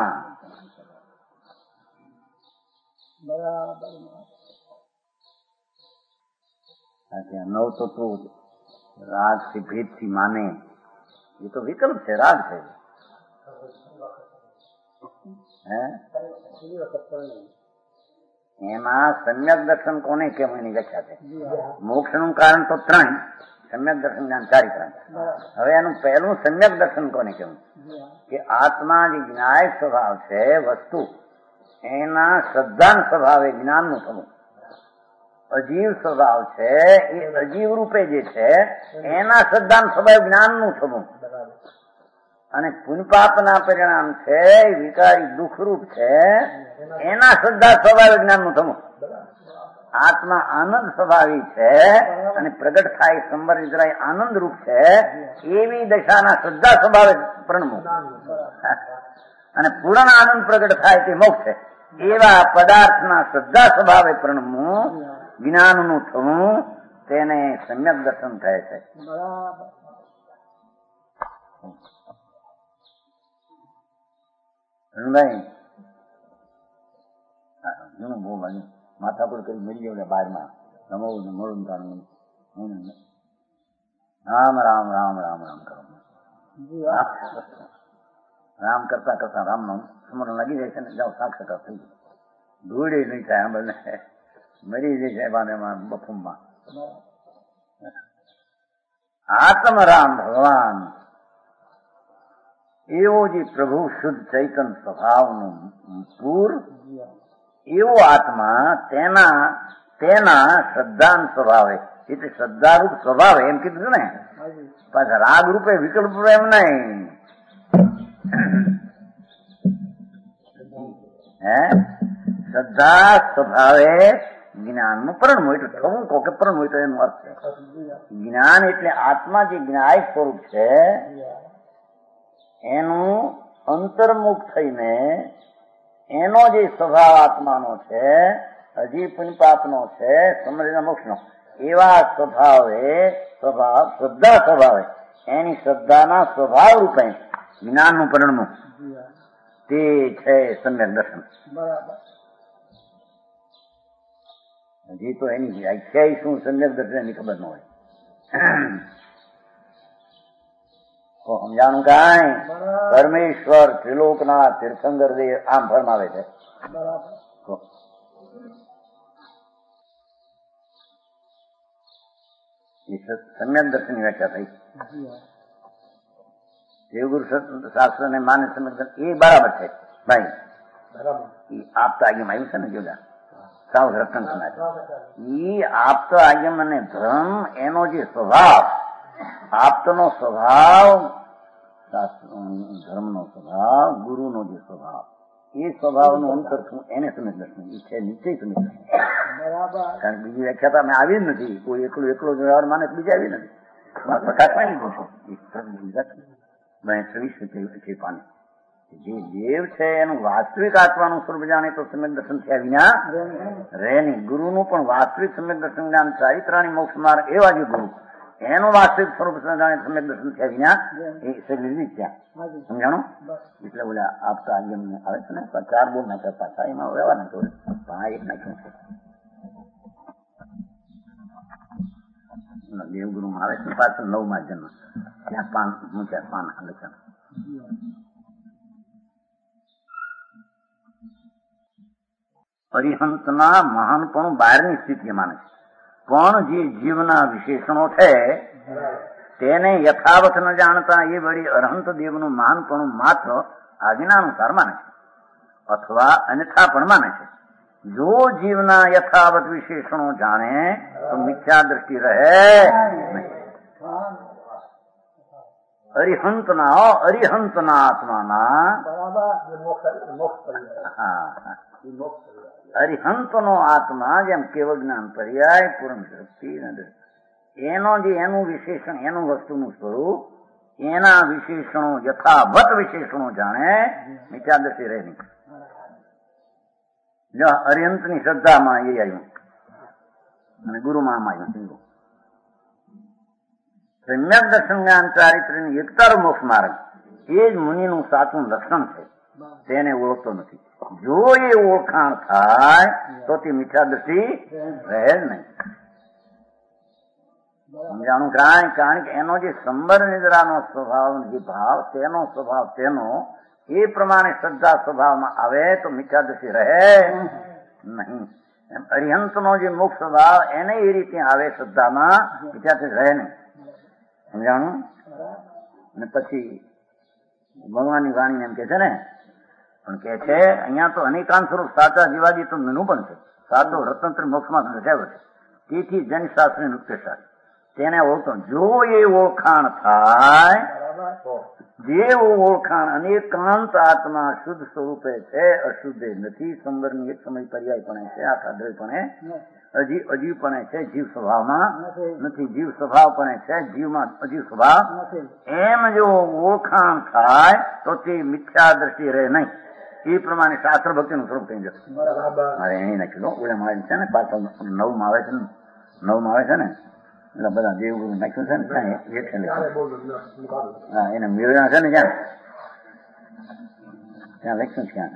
નવ તત્વો રાગ થી ભેદ થી માને, એ તો વિકલ્પ છે, રાગ છે. એમાં સમ્યક દર્શન કોને કેમ એની વ્યાખ્યા છે. મોક્ષ નું કારણ તો ત્રણ, સમ્યક દર્શન જ્ઞાન ચારિત્ર. હવે એનું પહેલું સમ્યક દર્શન કોને કેવું? કે આત્મા જે જ્ઞાયક સ્વભાવ છે વસ્તુ, એના શ્રદ્ધાન સ્વભાવે જ્ઞાનનું થવું. અજીવ સ્વભાવ છે, એ અજીવ રૂપે જે છે એના શ્રદ્ધાન સ્વભાવ જ્ઞાનનું થવું. અને પુણ્યપાપના પરિણામ છે, વિકારી દુઃખરૂપ છે, એના શ્રદ્ધા સ્વભાવે જ્ઞાનનું થવું. આત્મા આનંદ સ્વભાવી છે અને પ્રગટ થાય સંબર નિદ્રાય આનંદ રૂપ છે, એવી દશાના શ્રદ્ધા સ્વભાવે પ્રણમવું. અને પૂર્ણ આનંદ પ્રગટ થાય તે મોક્ષ છે, એવા પદાર્થના શ્રદ્ધા સ્વભાવે પ્રણમવું, જ્ઞાનનું થવું, તેને સમ્યક દર્શન કહે છે. બહુ માથાપુર કરી મળી ગયો બારમાં રમવું મળું રામ રામ રામ રામ રામ કરો. રામ કરતા કરતા રામ નું સ્મરણ લાગી જાય છે ને, જાઓ સાક્ષાત થઈ જાય, ધૂળે નહીં થાય, બંને મરી જાય સાહેબ એમાં બફુમમાં. આત્મ રામ ભગવાન એવો જે પ્રભુ શુદ્ધ ચૈતન સ્વભાવનું પૂર, એવો આત્મા તેના તેના શ્રદ્ધાન સ્વભાવે, એટલે શ્રદ્ધારૂપ સ્વભાવે એમ કીધું ને, પાછા રાગ રૂપે વિકલ્પ રૂપે એમ નહીં. હે શ્રદ્ધા સ્વભાવે જ્ઞાનનું પરણવું, એટલે થવું કહો કે પરણવું હોય તો એનો અર્થ છે. જ્ઞાન એટલે આત્મા જે જ્ઞાયક સ્વરૂપ છે એનું અંતર્મુખ થઈને એનો જે સ્વભાવ આત્માનો છે, હજી પુણ્ય પાપનો છે, સમૃદ્ધ મોક્ષનો, એવા સ્વભાવે સ્વભાવ શ્રદ્ધા સ્વભાવે એની શ્રદ્ધાના સ્વભાવ રૂપે જ્ઞાનનું પરિણમું, તે છે સમ્યક દર્શન. હજી તો એની વ્યાખ્યા શું સમ્યક દર્શન એની ખબર ન હોય. તો સમજાણું કાંઈ પરમેશ્વર ત્રિલોકના તીર્થંકર દેવ આમ ફરમાવે છે. સમ્યક દર્શન ની વ્યાખ્યા થઈ. દેવગુરુ શાસ્ત્ર ને માને સમ્યક દર્શન એ બરાબર છે ભાઈ. એ આપતા આગેમ આવ્યું છે ને જોડા સાવ રતન સમાજ ઈ આપતો આગેમ અને ધર્મ એનો જે સ્વભાવ આપતનો સ્વભાવ ધર્મનો સ્વભાવ ગુરુનો જે સ્વભાવ એ સ્વભાવનું અંતર શું એને સમ્યક દર્શન એ છે નીચે સમ્યક દર્શન. કારણ કે બીજી વ્યાખ્યા તો અમે આવી જ નથી. કોઈ એકલું એકલો વ્યવહાર માને બીજી આવી નથી. પ્રકાશમાં લીધો છે પાણી જે દેવ છે એનું વાસ્તવિક આત્માનું સ્વરૂપ જાણે તો સમ્યક દર્શન થયા વિના રહે નહીં. ગુરુનું પણ વાસ્તવિક સમ્યક દર્શન જ્ઞાન ચારિત્રાણી મોક્ષ માર્ગ એવા જે ગુરુ એનું વાસ્તવિક સ્વરૂપ જાણે સમ્યક દર્શન થયા વિના એ શરીર ત્યાં સમજાણું. એટલે બોલ્યા આપતા આગેમ આવે છે ને ચાર બોલ નાખ્યા પાછા એમાં વ્યવહાર નાખ્યો પણ એક નાખ્યું છે દેવગુરુ માં આવે છે પાછળ નવ માં જન્મ ત્યાં પાન મૂક્યા પાન લખન. અરિહંતના મહાનપણું બહારની સ્થિતિ માને છે પણ જે જીવના વિશેષણો છે તેને યથાવત ન જાણતા એ વળી અરહંત દેવનું મહાનપણું માત્ર આજ્ઞાનુસાર માને છે અથવા અન્યથા પણ માને છે. જો જીવના યથાવત વિશેષણો જાણે તો મિથ્યા દ્રષ્ટિ રહે નહીં. અરિહંતના અરિહંતના આત્માના હા અરિહંતનો આત્મા જેમ કેવળ જ્ઞાન પર્યાય પૂર્ણ શક્તિ એનો જે એનું વિશેષણ એનું વસ્તુનું સ્વરૂપ એના વિશેષણો યથાવત વિશેષણો જાણે મિથ્યા દ્રષ્ટિ રહે નહીં. જો અરિહંતની શ્રદ્ધામાં એ આવ્યું અને ગુરુમાં આવ્યું સમજો. સમ્યક દર્શન જ્ઞાન ચારિત્ર્યની એકતાર મોક્ષ માર્ગ એ જ મુનિનું સાચું લક્ષણ છે. તેને ઓળખતો નથી. જો એ ઓળખાણ થાય તો તે મિથ્યા દ્રષ્ટિ રહે જ નહીં. સમજાણું કાંઈ કારણ કે એનો જે સંબર નિદ્રાનો સ્વભાવ જે ભાવ તેનો સ્વભાવ તેનો એ પ્રમાણે શ્રદ્ધા સ્વભાવમાં આવે તો મિથ્યા દ્રષ્ટિ રહે નહીં. એમ અરિહંતનો જે મુખ સ્વભાવ એને એ રીતે આવે શ્રદ્ધામાં મિથ્યા દ્રષ્ટિ રહે નહીં. સમજાણું. અને પછી ભગવાનની વાણી એમ કે છે ને પણ કે છે અહીંયા તો અનેકાંત સ્વરૂપ સાચા જીવાજી તો મીનું પણ છે. સાચો રતંત્ર મોક્ષમાં રચાયો છે. તેથી જનશાસ્ત્રી નૃત્યશાસ્ત્ર તેને ઓળખો. જો એ ઓળખાણ થાય જે ઓળખાણ અનેકાંત આત્મા શુદ્ધ સ્વરૂપે છે અશુદ્ધ નથી. સંબરની એક સમય પર્યાયપણે છે આખાદ્રયપણે અજીવ અજીવપણે છે જીવ સ્વભાવમાં નથી. જીવ સ્વભાવપણે છે જીવમાં અજીવ સ્વભાવ એમ જો ઓળખાણ થાય તો તે મિથ્યા દ્રષ્ટિ રહે નહીં. એ પ્રમાણે શાસ્ત્ર ભક્તિનું સ્વરૂપ થઈ જશે. મારે અહીં નાખી લો ઓલા મારે છે ને પાછળ નવમાં આવે છે ને નવમાં આવે છે ને એટલે બધા દેવગુરુ નાખ્યું છે ને ત્યાં હા એને મેળવ્યા છે ને ક્યાં ત્યાં લખ્યું ક્યાં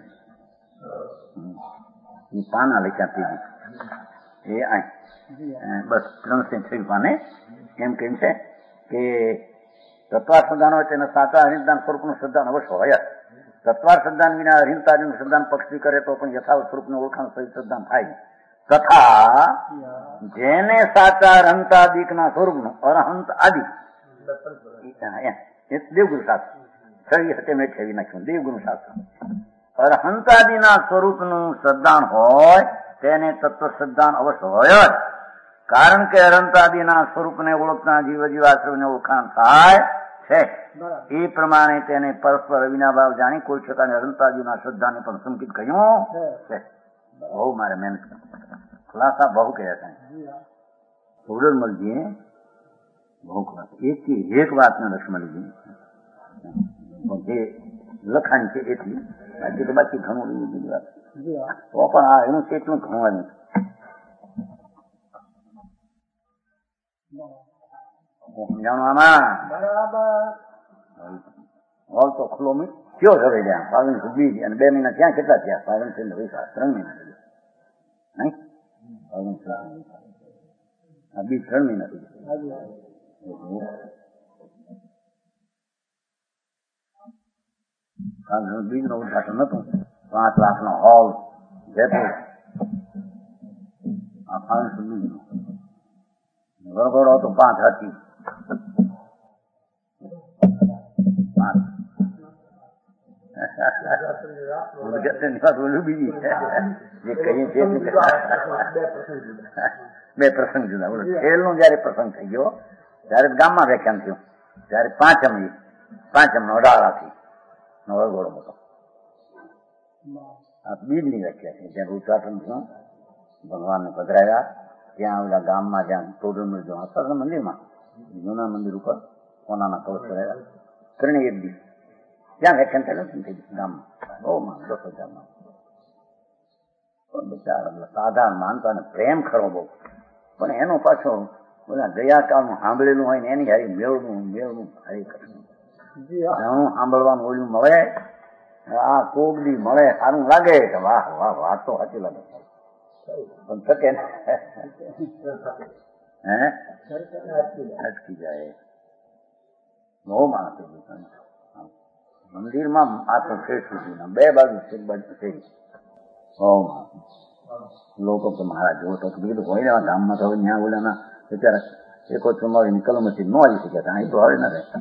એ પાના લખ્યા ત્રીજી એ આ બસ ત્રણસો છ પાને એમ કેમ છે કે તત્વાર શ્રદ્ધાન હોય તેના સાચા હરિદાન સ્વરૂપનું શ્રદ્ધાન અવશ્ય હોય. તત્વાર શ્રદ્ધાન વિના અહિંતાનું શ્રદ્ધાન પક્ષી કરે તો પણ યથાવત સ્વરૂપનું ઓળખાણ સહિત શ્રદ્ધાન થાય. તથા જેને સાચા અરહંતાદિકના સ્વરૂપનું અરહંત આદિ દેવગુરુ શાસ્ત્ર છવી હતે મેં છવી નાખ્યું દેવગુરુ શાસ્ત્ર અરહંતાદિના સ્વરૂપનું શ્રદ્ધાન હોય તેને તત્વ શ્રદ્ધાન અવશ્ય હોય જ. કારણ કે અરહંતાદિના સ્વરૂપને ઓળખતા જીવ જીવાશ્રવને ઓળખાણ થાય છે એ પ્રમાણે તેને પરસ્પર અવિનાભાવ જાણી કોઈ પ્રકારની અરહંતાદિના શ્રદ્ધાને પણ સંકિત કહ્યું છે. બહુ મારે મહેનત ખુલાસા બહુ કર્યા છે સુરજમલજીએ બહુ ખુલાસા એક એક વાતને લક્ષ્મણજી જે લખાણ છે એટલી બાકી તો બાકી ઘણું બીજી વાત તો પણ આ એનું કેટલું ઘણું આવ્યું સમજાણું આમાં હોલ તો ખુલ્લો મી કયો હવે ત્યાં પાવન બીજ અને બે મહિના ત્યાં કેટલા થયા પાવન છે ત્રણ મહિના નહીં આ બી ત્રણ મહિના સુધી બીજ નું ઉદઘાટન નતું. પાંચ લાખ નો હોલ જયપુર, આ પાંચ બીજ નો વરઘોડો હતો પાંચ હાથી, પાંચ બીજી જે કહીએ છીએ બે પ્રસંગ જુદા. છેલ્લો જયારે પ્રસંગ થઈ ગયો ત્યારે ગામમાં વ્યાખ્યાન થયું ત્યારે પાંચમ પાંચમ નો અઢાર હાથી નો વરઘોડો હતો. આ બીજની વ્યાખ્યા છે. જ્યાં ઉદઘાટન થયું, ભગવાનને પધરાવ્યા, ત્યાં ઓલા ગામમાં જ્યાં ટોડર જો હતા મંદિરમાં, જૂના મંદિર ઉપર કોનાના કવચ કરાવ્યા, ત્રણે એક દિવસ ત્યાં વ્યાખ્યાન થયેલું થઈ ગયું ગામમાં. બહુ માન દસ હજારમાં બિચારા સાધારણ માનતા ને પ્રેમ ખરો બહુ, પણ એનો પાછો બધા ગયા કાળનું સાંભળેલું હોય ને એની હારી મેળવું મેળવું હારી ઘણું સાંભળવાનું ઓલું મળે, આ કોગડી મળે સારું લાગે કે વાહ વાહ વાત તો સાચી લાગે, પણ થકે હે અટકી જાય. બહુ માણસ મંદિરમાં આખું ફેર સુધી બે બાજુ બાજુ થઈ બહુ માણસ લોકો તો મારા જોવો તો કીધું હોય ને ગામમાં તો હવે ત્યાં ઓલાના બિચારા એકો ચુમ્માવી કલમ થી ન આવી શક્યા, અહીં તો હવે ના રહે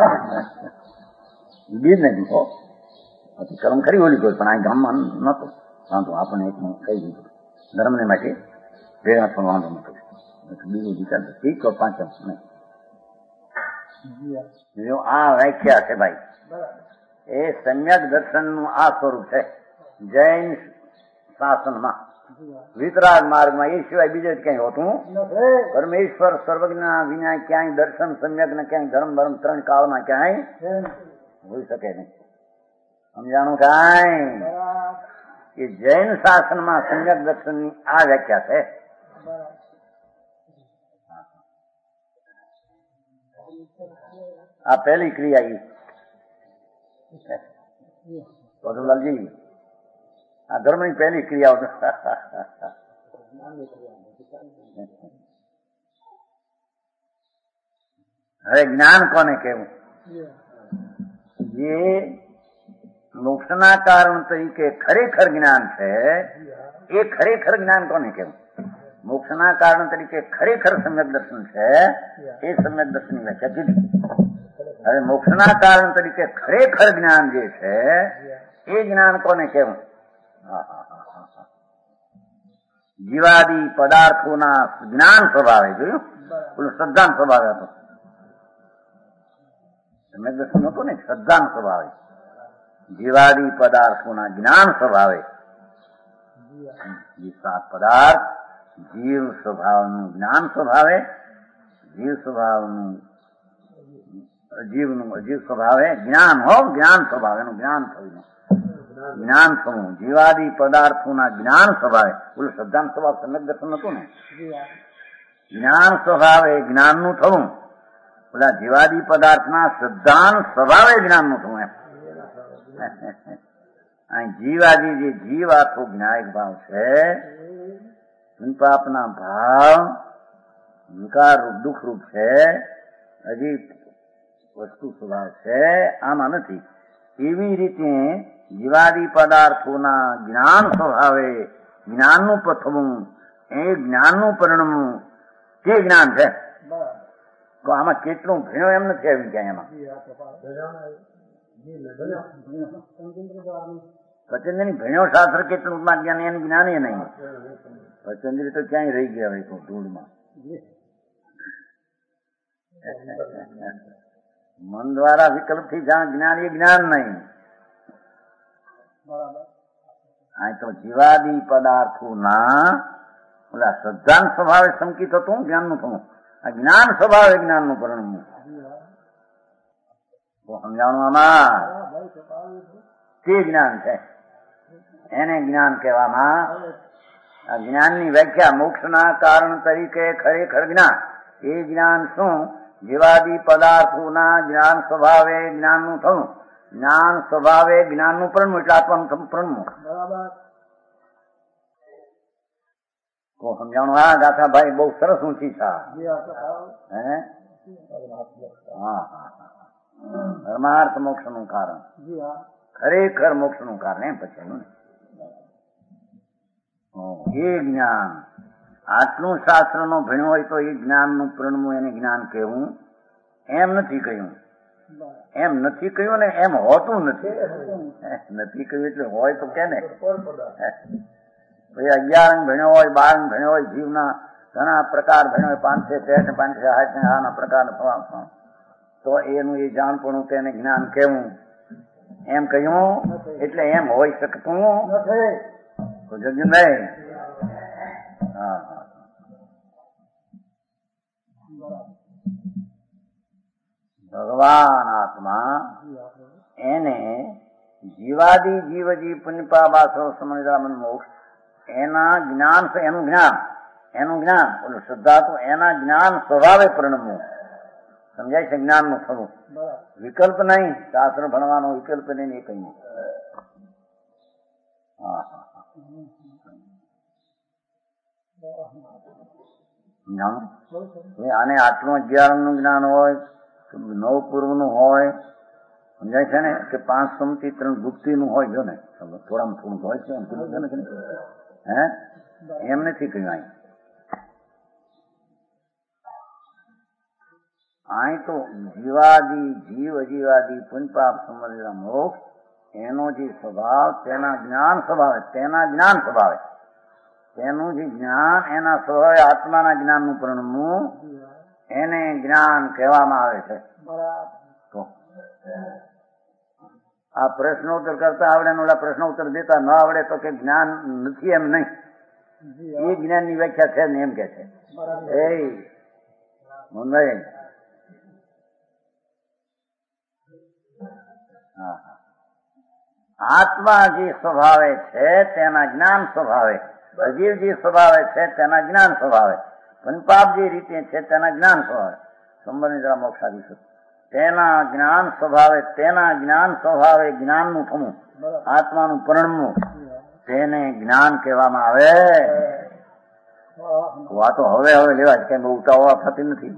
બીજ ને દીધો કર્મ ખરી ઓલી કોઈ, પણ આ ગામમાં નતો વાંધો. આપણને એક કહી દીધું ધર્મને માટે ભેગા પણ વાંધો નતો. બીજું વિચાર ઠીક તો પાંચમ નહીં. આ વ્યાખ્યા છે ભાઈ, એ સમ્યક દર્શન નું આ સ્વરૂપ છે જૈન શાસનમાં. વિતરાગ માર્ગમાં એ સિવાય બીજે જ ક્યાંય હોતું પરમેશ્વર સર્વજ્ઞ વિના ક્યાંય દર્શન સમ્યક ને ક્યાંય ધર્મ ધર્મ ત્રણ કાળમાં ક્યાંય હોઈ શકે નહીં. સમજાણું કાંઈ કે જૈન શાસનમાં સમ્યક દર્શન ની આ વ્યાખ્યા છે. આ પહેલી ક્રિયા પદુલાલજી, આ ધર્મ ની પહેલી ક્રિયાઓ. હવે જ્ઞાન કોને કેવું? જે મોક્ષના કારણ તરીકે ખરેખર જ્ઞાન છે એ ખરેખર જ્ઞાન કોને કેવું? મોક્ષના કારણ તરીકે ખરેખર સમ્યક દર્શન છે એ સમ્યક દર્શન ની વ્યાખ્યા કીધી. હવે મોક્ષના કારણ તરીકે ખરેખર જ્ઞાન જે છે એ જ્ઞાન કોને કેવું? જીવાદી પદાર્થોના જ્ઞાન સ્વભાવે, જોયું પેલું શ્રદ્ધાન સ્વભાવે હતો, સમ્યક દર્શન હતું ને શ્રદ્ધાન સ્વભાવે, જીવાદી પદાર્થોના જ્ઞાન સ્વભાવે, સાત પદાર્થ જીવ સ્વભાવનું જ્ઞાન સ્વભાવે, જીવ સ્વભાવનું જીવનું અજીવ સ્વભાવે જ્ઞાન હો, જ્ઞાન સ્વભાવ એનું જ્ઞાન થયું, જ્ઞાન થવું જીવાદી પદાર્થોના જ્ઞાન સ્વભાવે. બોલું શ્રદ્ધાન સ્વભાવ સમ્યક દર્શન હતું ને, જ્ઞાન સ્વભાવે જ્ઞાનનું થવું, બોલા જીવાદી પદાર્થના શ્રદ્ધાન સ્વભાવે જ્ઞાનનું થવું એમ. અહીં જીવાદી જે જીવ આખો જ્ઞાયક ભાવ છે, પાપના ભાવ વિકાર રૂપ દુઃખ રૂપ છે, હજી વસ્તુ સ્વભાવ છે, આમાં નથી. એવી રીતે જીવાદી પદાર્થોના જ્ઞાન સ્વભાવે જ્ઞાનનું પ્રથમું એ જ્ઞાનનું પરિણમવું તે જ્ઞાન છે. તો આમાં કેટલું ભણ્યો એમ નથી આવ્યું ક્યાં એમાં. પચેન્દ્રની ભણ્યો શાસ્ત્ર કેટલું જ્ઞાન એનું જ્ઞાન એ નહીં. પચેન્દ્રી તો ક્યાંય રહી ગયા હોય તો ધૂળમાં. મન દ્વારા વિકલ્પ થી જ્ઞાન એ જ્ઞાન નહીં. અહીં તો જીવાદી પદાર્થોના ઓલા શ્રદ્ધાન સ્વભાવે સંકિત હતું જ્ઞાનનું થવું, આ જ્ઞાન સ્વભાવે જ્ઞાનનું પરિણમવું. સમજાણું આમાં તે જ્ઞાન છે, એને જ્ઞાન કહેવામાં. આ જ્ઞાનની વ્યાખ્યા મોક્ષના કારણ તરીકે ખરેખર જ્ઞાન, એ જ્ઞાન શું? જીવાદી પદાર્થોના જ્ઞાન સ્વભાવે જ્ઞાનનું થવું, જ્ઞાન સ્વભાવે જ્ઞાનનું પ્રણવું, એટલે આત્માનું પ્રણવું. કો સમજાણું? હા ગાથાભાઈ બહુ સરસ ઊંચી છે. હે હા હા પરમાર્થ મોક્ષ નું કારણ, ખરેખર મોક્ષ નું કારણ એમ પછી એ જ્ઞાન આટલું શાસ્ત્ર નો ભણ્યો હોય તો એ જ્ઞાન નું પ્રણવું એને જ્ઞાન કહેવું એમ નથી કહ્યું. એમ નથી કહ્યું ને એમ હોતું નથી. નથી કહ્યું એટલે હોય તો કે ને અગિયાર અંગ ભણ્યો હોય, બાર અંગ ભણ્યો હોય, જીવના ઘણા પ્રકાર ભણ્યો હોય, પાંચસે ત્રેસઠ પાંચસે સાઠ આના પ્રકાર તો એનું એ જાણપણું તેને જ્ઞાન કહેવું એમ કહ્યું એટલે એમ હોય શકતું નહીં. હા ભગવાન આત્મા એને જીવાદી જીવજી પુણ્યપાપાસો સમજદામન મોક્ષ એના જ્ઞાન એનું જ્ઞાન એનું જ્ઞાન ઓલું શ્રદ્ધા તો એના જ્ઞાન સ્વભાવે પરિણમવું. સમજાય છે? જ્ઞાન નું થવું વિકલ્પ નહીં. શાસ્ત્ર ભણવાનો વિકલ્પ નહીં એ કઈ નહીં. હા હા આને આટલું અગિયાર નું જ્ઞાન હોય, નવ પૂર્વ નું હોય, સમજાય છે ને કે પાંચ સમતી ત્રણ ગુપ્તી નું હોય. જો ને થોડામાં થોડું હોય છે હે એમ નથી કહ્યું. અહીં અહીં તો જીવાદી જીવ અજીવાદી પુણ્યપાપ સમજેલા મોક્ષ એનો જે સ્વભાવ તેના જ્ઞાન સ્વભાવે તેના જ્ઞાન સ્વભાવે તેનું જે જ્ઞાન એના સ્વભાવે આત્માના જ્ઞાન નું પરિણમવું એને જ્ઞાન કહેવામાં આવે છે. તો આ પ્રશ્નોત્તર કરતા આવડે ને ઓલા પ્રશ્નોત્તર દેતા ન આવડે તો કે જ્ઞાન નથી એમ નહીં. એ જ્ઞાન ની વ્યાખ્યા છે ને એમ કે છે. એ મોહનભાઈ આત્મા જે સ્વભાવે છે તેના જ્ઞાન સ્વભાવે, અજીવ જે સ્વભાવે છે તેના જ્ઞાન સ્વભાવે, પુણ્યપાપ જે રીતે છે તેના જ્ઞાન સ્વભાવે, સંબંધિત મોક્ષાદિ તેના જ્ઞાન સ્વભાવે તેના જ્ઞાન સ્વભાવે જ્ઞાનનું થવું, આત્માનું પરિણમવું તેને જ્ઞાન કહેવામાં આવે. વાતો હવે હવે લેવા જ કઈ બહુ ઉતાવળા થતી નથી.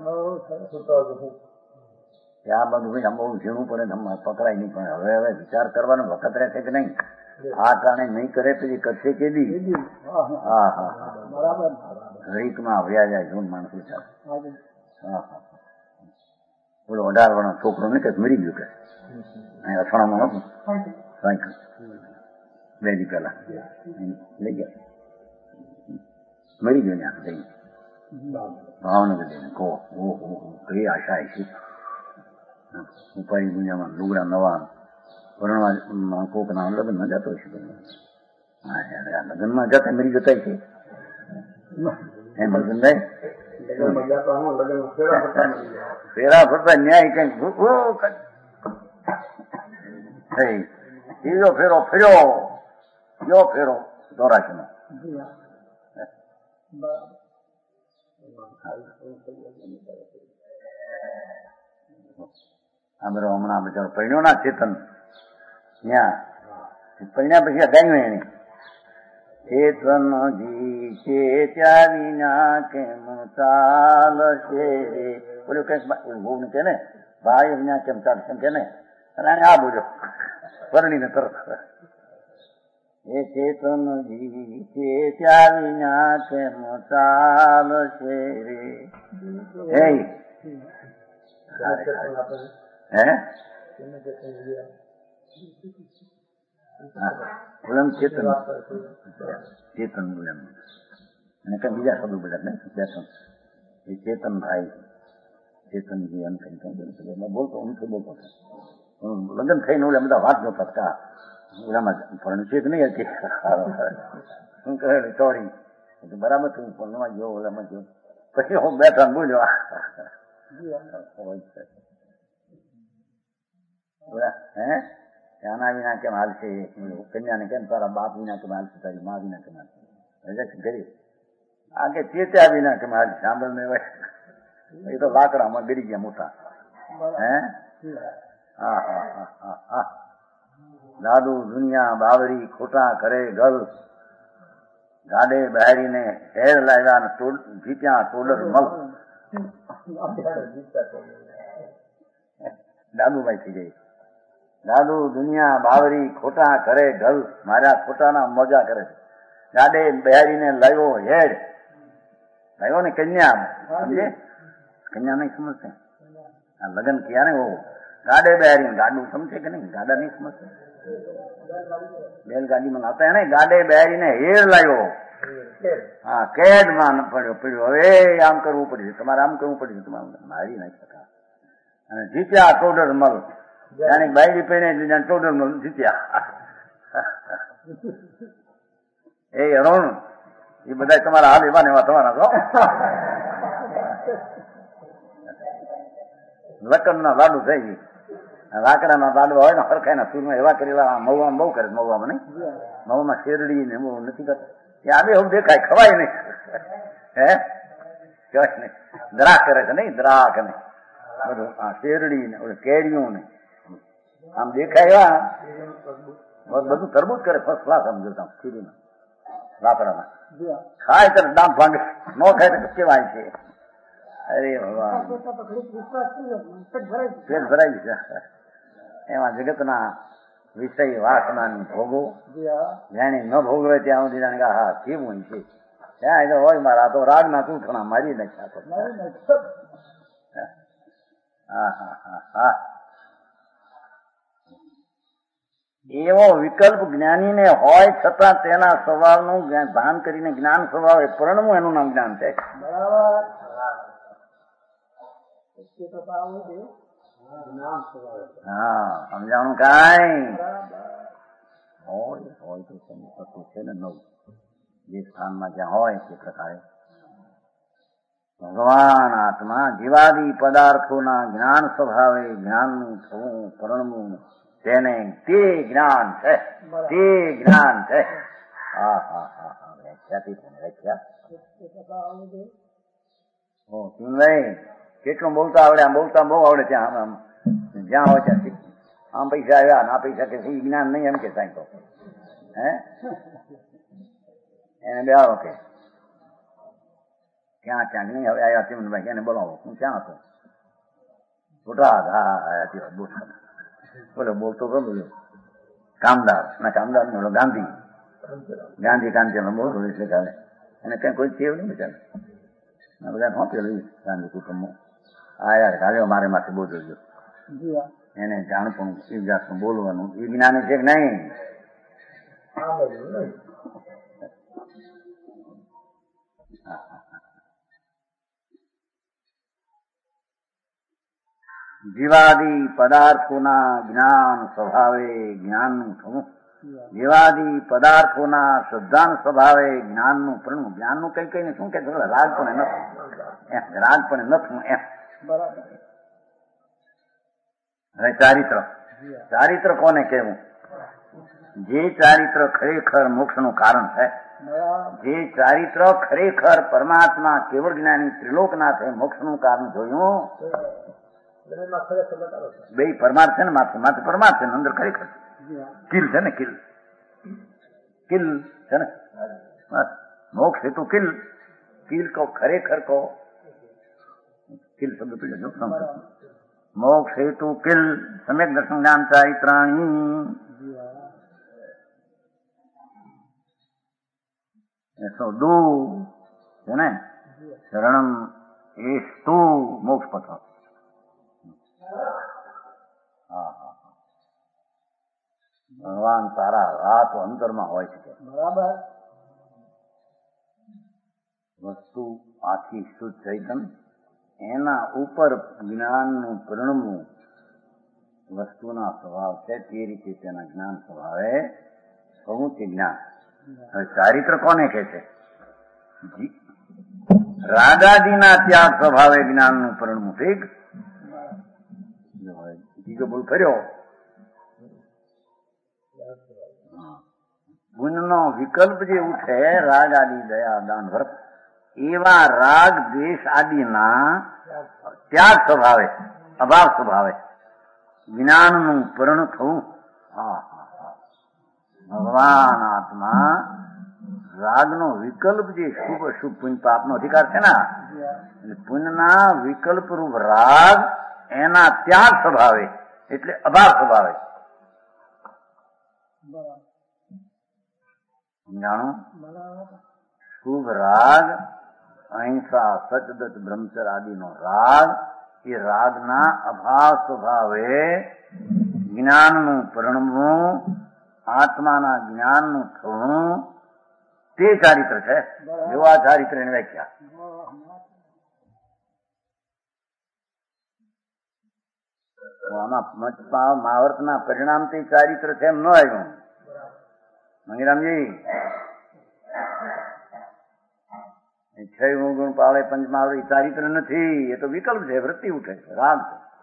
આ બધું ભાઈ બહુ ઝીણું પડે પકડાય નહીં. પણ હવે હવે વિચાર કરવાનો વખત રહેશે કે નહીં. આ ટાણે નહીં કરે પછી કરશે કે દી. હા હા રીતમાં આવ્યા જાય જૂન માણસ વિચાર. હા હા બોલો અઢાર વર્ષ છોકરો ને કઈક મરી ગયું કે અથાણામાં નતું સાયકલ બે દી પેલા લઈ ગયા મરી ગયો ને જઈ ભાવનગર જઈને કહો ઓહો કઈ આશા છે. ઉપાડી દુનિયામાં લુગડા નવા પરણવા કોક ના લગ્નમાં જતો છે. લગ્નમાં જતા મરી જતા છે એમ લગ્ન ફેરા ફરતા ન્યાય કઈક બીજો ફેરો ફર્યો કયો ફેરો ચોરાશી નો આ બધો હમણાં બચારો પૈણ્યો ના ચેતન ત્યાં પૈણ્યા પછી ગાયું એને ચેતન જી ચેત્યા વિના કેમ ચાલશે રે બોલ્યું કઈક બહુ કે ને ભાઈ વિના કેમ ચાલશે કે ને અને આ બોલ્યો પરણીને તરત એ ચેતન જી ચેત્યા વિના કેમ ચાલશે રે. હે હે બોલમ ચેતન ચેતન બોલમ અને કઈ બીજા શબ્દો બધા ને ચેતન એ ચેતન ભાઈ ચેતનજી એમ કઈ કઈ બોલતો હું બોલતો લગ્ન થઈને ઓલા બધા વાત નતા કા ઓલામાં ભણ છે કે નહીં હતી શું કહે સોરી બરાબર છું ભણવા ગયો ઓલામાં ગયો પછી હું બેઠા બોલ્યો હે આના વિના કેમ હાલશે, કન્યાને કેમ તારા બાપ વિના કેમ હાલશે, તારી મા વિના કેમ હાલશે, રિજેક્શન કરી આગે ચેત્યા વિના કેમ હાલશે. સાંભળ ને એ તો લાકડામાં ગરી ગયા મોટા. હે હા હા હા હા હા દાદુ દુનિયા બાવરી ખોટા કરે ગલ ગાડે બહારીને હેર લાવ્યા જીત્યા ટોડર મલ દાદુભાઈ થઈ ગઈ. દાદુ દુનિયા બાવરી ખોટા કરે ગલ મારા ખોટાના મજા કરે છે. ગાડે બહારીને લાવ્યો હેડ લાવ્યો ને કન્યા સમજે કન્યા નહીં સમજશે આ લગ્ન કિયા ને વો ગાડે બહારી ગાડું સમજે કે નહીં ગાડા નહીં સમજશે બેલગાડીમાં લાવતા એને ગાડે બહારીને હેડ લાવ્યો હા કેદ માં પડ્યો પડ્યો હવે આમ કરવું પડ્યું તમારે આમ કરવું પડ્યું તમારે મારી નાખી શકા અને જીત્યા ટોડર મલ જાણે બાયડી પહેરે ટોડર મલ જીત્યા એ હરોણ એ બધા તમારા હાલ એવા ને એવા થવાના છો લકડ ના લાડુ થઈ ગઈ લાકડા ના લાડવા હોય ને હરખાઈ ના સૂરમાં એવા કરેલા મહુવામાં બહુ કરે મહુવામાં નહીં મહુમાં શેરડી ને બહુ નથી કરતા ત્યાં બી હું દેખાય ખવાય નહીં હે કહેવાય નહીં દ્રાક કરે છે નહીં દ્રાક ને બધું હા શેરડી ને કેરીયું ને આમ દેખાય એવા બધું તરબૂચ કરે ફર્સ્ટ ક્લાસ આમ જોતા શેરડીમાં લાકડામાં ખાય તો દામ ભાંગે ન ખાય તો કેવાય છે અરે ભગવાન પેટ ભરાય છે એમાં જગતના વિષય વાસનાની ભોગો જાણે ન ભોગવે ત્યાં સુધી જાણે હા કેવું છે ત્યાં તો હોય મારા તો રાગના તૂટણા મારી નાખ્યા હા હા હા હા એવો વિકલ્પ જ્ઞાનીને હોય છતાં તેના સ્વભાવનું ભાન કરીને જ્ઞાન સ્વભાવ એ પરણવું એનું નામ જ્ઞાન છે. હા સમજાણું કાંઈ હોય હોય તો થતું છે ને નવું જે સ્થાનમાં જ્યાં હોય તે પ્રકારે ભગવાન આત્મા જીવાદી પદાર્થોના જ્ઞાન સ્વભાવે જ્ઞાનનું થવું પરણવું તેને તે જ્ઞાન છે તે જ્ઞાન છે. હા હા હા હા વ્યાખ્યાથી વ્યાખ્યા ઓ સુનભાઈ કેટલું બોલતા આવડે આમ બોલતા બહુ આવડે ત્યાં આમ જ્યાં હોય ત્યાં આમ પૈસા આવ્યા ના પૈસા કે જ્ઞાન નહીં એમ કે સાંઈ તો હે એને બે આવો કે ક્યાં ક્યાંક નહીં હવે આવ્યા ચીમનભાઈ એને બોલાવો હું ક્યાં હતો બોટા હા હા બોટા બોલો બોલતો ગમે કામદાર ના કામદાર ને બોલો ગાંધી ગાંધી કાંતિ બોલતો એટલે ચાલે એને કઈ કોઈ ચેવ નહીં ચાલે બધા સોંપેલું ગાંધી કુટુંબમાં આયા કાલે મારે માથે બોલજો એને જાણપણું એ જાતનું બોલવાનું એ જ્ઞાન છે કે નહીં જીવાદી પદાર્થોના જ્ઞાન સ્વભાવે જ્ઞાનનું થવું જીવાદી પદાર્થોના શ્રદ્ધાન સ્વભાવે જ્ઞાનનું પરણવું જ્ઞાનનું કઈ કઈને શું કે રાગ પણ નથી રાગ પણ નથી એમ બરાબર. હવે ચારિત્ર ચારિત્ર કોને કહેવું જે ચારિત્ર ખરેખર મોક્ષનું કારણ છે જે ચારિત્ર ખરેખર પરમાત્મા કેવળ જ્ઞાની ત્રિલોકનાથે મોક્ષનું કારણ જોયું બે પરમાર્થ છે ને માથે માથે પરમાર્થ છે ને અંદર ખરેખર કિલ છે ને કિલ કિલ છે ને મોક્ષ હેતુ કિલ કિલ કહો ખરેખર કહો કિલ શબ્દ પી લેજો મોક્ષ હેતુ કિલ સમ્યક દર્શન જ્ઞાન ચારિત્રાણી એસો દુ છે ને શરણમ એસ્તુ મોક્ષ પથ. હા હા ભગવાન તારા રાત અંતરમાં હોય છે બરાબર. વસ્તુ આખી શુદ્ધ ચૈતન એના ઉપર જ્ઞાનનું પરિણમવું વસ્તુના સ્વભાવ છે તે રીતે તેના જ્ઞાન સ્વભાવે થવું તે જ્ઞાન. હવે ચારિત્ર કોને કહે છે રાગાદીના ત્યાગ સ્વભાવે જ્ઞાનનું પરિણમવું ઠીક બીજો બોલ કર્યો ગુણનો વિકલ્પ જે ઉઠે રાગ આદિ દયા દાન વ્રત એવા રાગ દ્વેષ આદિના ત્યાગ સ્વભાવે અભાવ સ્વભાવે જ્ઞાનનું પરિણ થવું. હા હા હા ભગવાન આત્મા રાગનો વિકલ્પ જે શુભ અશુભ પુણ્ય પાપનો અધિકાર છે ને, પુણ્યના વિકલ્પ રૂપ રાગ એના ત્યાગ સ્વભાવે એટલે અભાવ સ્વભાવે. સમજાણું? શુભ રાગ, અહિંસા, સચદત, બ્રહ્મચર આદિનો રાગ એ રાગના અભાવ સ્વભાવે જ્ઞાનનું પરિણમવું, આત્માના જ્ઞાનનું થવું તે ચારિત્ર છે. જો આ ચારિત્ર એની વ્યાખ્યા. આમાં મહાવર્તના પરિણામ તે ચારિત્ર છે એમ ન આવ્યું. મંગીરામજી, છ ગુણ પાળે પંચમહાવૃત એ ચારિત્ર નથી, એ તો વિકલ્પ છે, વૃત્તિ ઉઠે છે, રાગ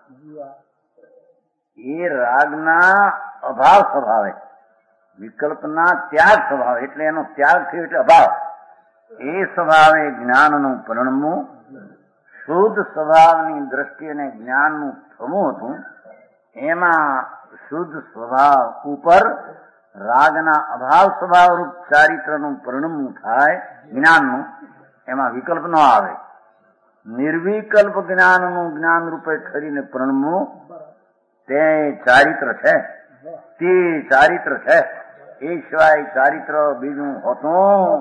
છે. એ રાગના અભાવ સ્વભાવે, વિકલ્પના ત્યાગ સ્વભાવે એટલે એનો ત્યાગ થયો એટલે અભાવ. એ સ્વભાવે જ્ઞાનનું પરિણમવું, શુદ્ધ સ્વભાવની દ્રષ્ટિએ જ્ઞાનનું થવું હતું. એમાં શુદ્ધ સ્વભાવ ઉપર રાગના અભાવ સ્વભાવ રૂપ ચારિત્રનું પરિણમવું થાય જ્ઞાનનું, એમાં વિકલ્પ ન આવે. નિર્વિકલ્પ જ્ઞાનનું જ્ઞાન રૂપે ઠરીને પરિણમવું તે ચારિત્ર છે. તે ચારિત્ર છે. એ સિવાય ચારિત્ર બીજું હોતું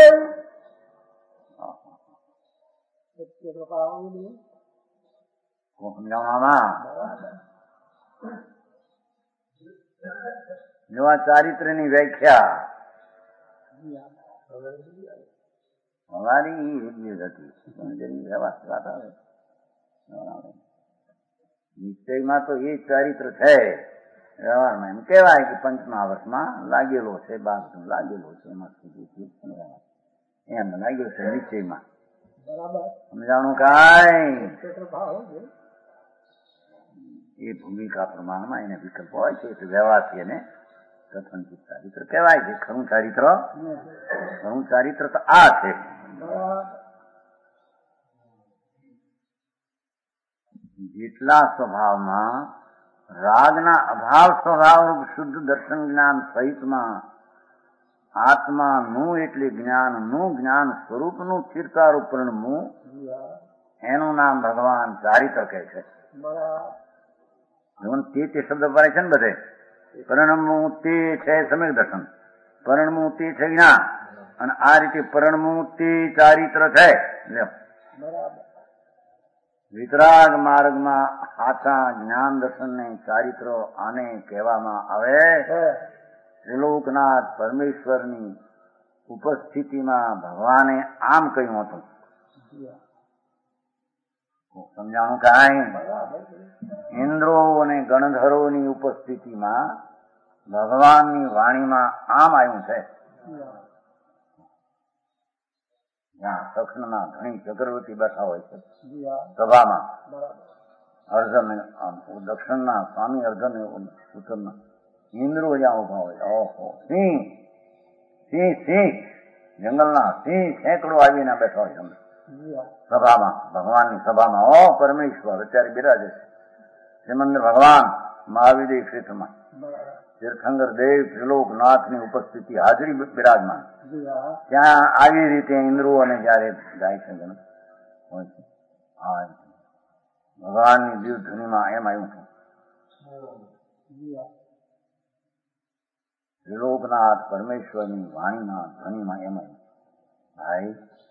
સમજાવવામાં. જો આ ચારિત્રની વ્યાખ્યા અમારી એટલી હતી વાત આવે નિશ્ચયમાં તો એ ચારિત્ર છે. વ્યવહારમાં એમ કહેવાય કે પંચમહાવર્તમાં લાગેલો છે, બાગ લાગેલો છે, એમાં એમ લાગ્યો છે નિશ્ચયમાં. સમજાણું કાંઈ એ ભૂમિકા પ્રમાણમાં એને વિકલ્પ હોય છે એટલે વ્યવહારથી એને કથનચિત ચારિત્ર કહેવાય છે. ખરું ચારિત્ર ખરું ચારિત્ર તો આ છે. જેટલા સ્વભાવમાં રાગના અભાવ સ્વભાવ શુદ્ધ દર્શન જ્ઞાન સહિતમાં આત્માનું એટલે જ્ઞાનનું જ્ઞાન સ્વરૂપનું સ્થિરતારૂપ પરિણમવું એનું નામ ભગવાન ચારિત્ર કહે છે. તે તે શબ્દ પડે છે ને બધે. પરિણમવું તે છે સમ્યક દર્શન, પરિણમવું તે છે જ્ઞાન, અને આ રીતે પરિણમવું તે ચારિત્ર છે. વિતરાગ માર્ગમાં સાચા જ્ઞાન દર્શનને ચારિત્ર આને કહેવામાં આવે. ત્રિલોકનાથ પરમેશ્વરની ઉપસ્થિતિમાં ભગવાને આમ કહ્યું હતું. સમજાણું કાંઈ? ઇન્દ્રો અને ગણધરોની ઉપસ્થિતિમાં ભગવાનની વાણીમાં આમ આવ્યું છે. જ્યાં સક્ષના ધણી ચક્રવર્તી બેઠા હોય છે સભામાં, અર્જન દક્ષિણના સ્વામી અર્જન ઉત્તરના ઇન્દ્રો જ્યાં ઉભા હોય, ઓહો સિંહ સિંહ સિંહ જંગલના સિંહ સેંકડો આવીને બેઠા હોય સભામાં, ભગવાનની સભામાં. ઓ પરમેશ્વર અત્યારે બિરાજે છે. શ્રીમંદર ભગવાન મહાવિદય ક્ષેત્રમાં તીર્થંકર દેવ ત્રિલોકનાથની ઉપસ્થિતિ હાજરી બિરાજમાન. ત્યાં આવી રીતે ઇન્દ્રો અને જયારે ગાય છે હોય છે ભગવાનની દિવ્ય ધ્વનિમાં એમ આવ્યું છે. ત્રિલોકનાથ પરમેશ્વરની વાણીમાં ધ્વનિમાં એમ આવ્યું, ભાઈ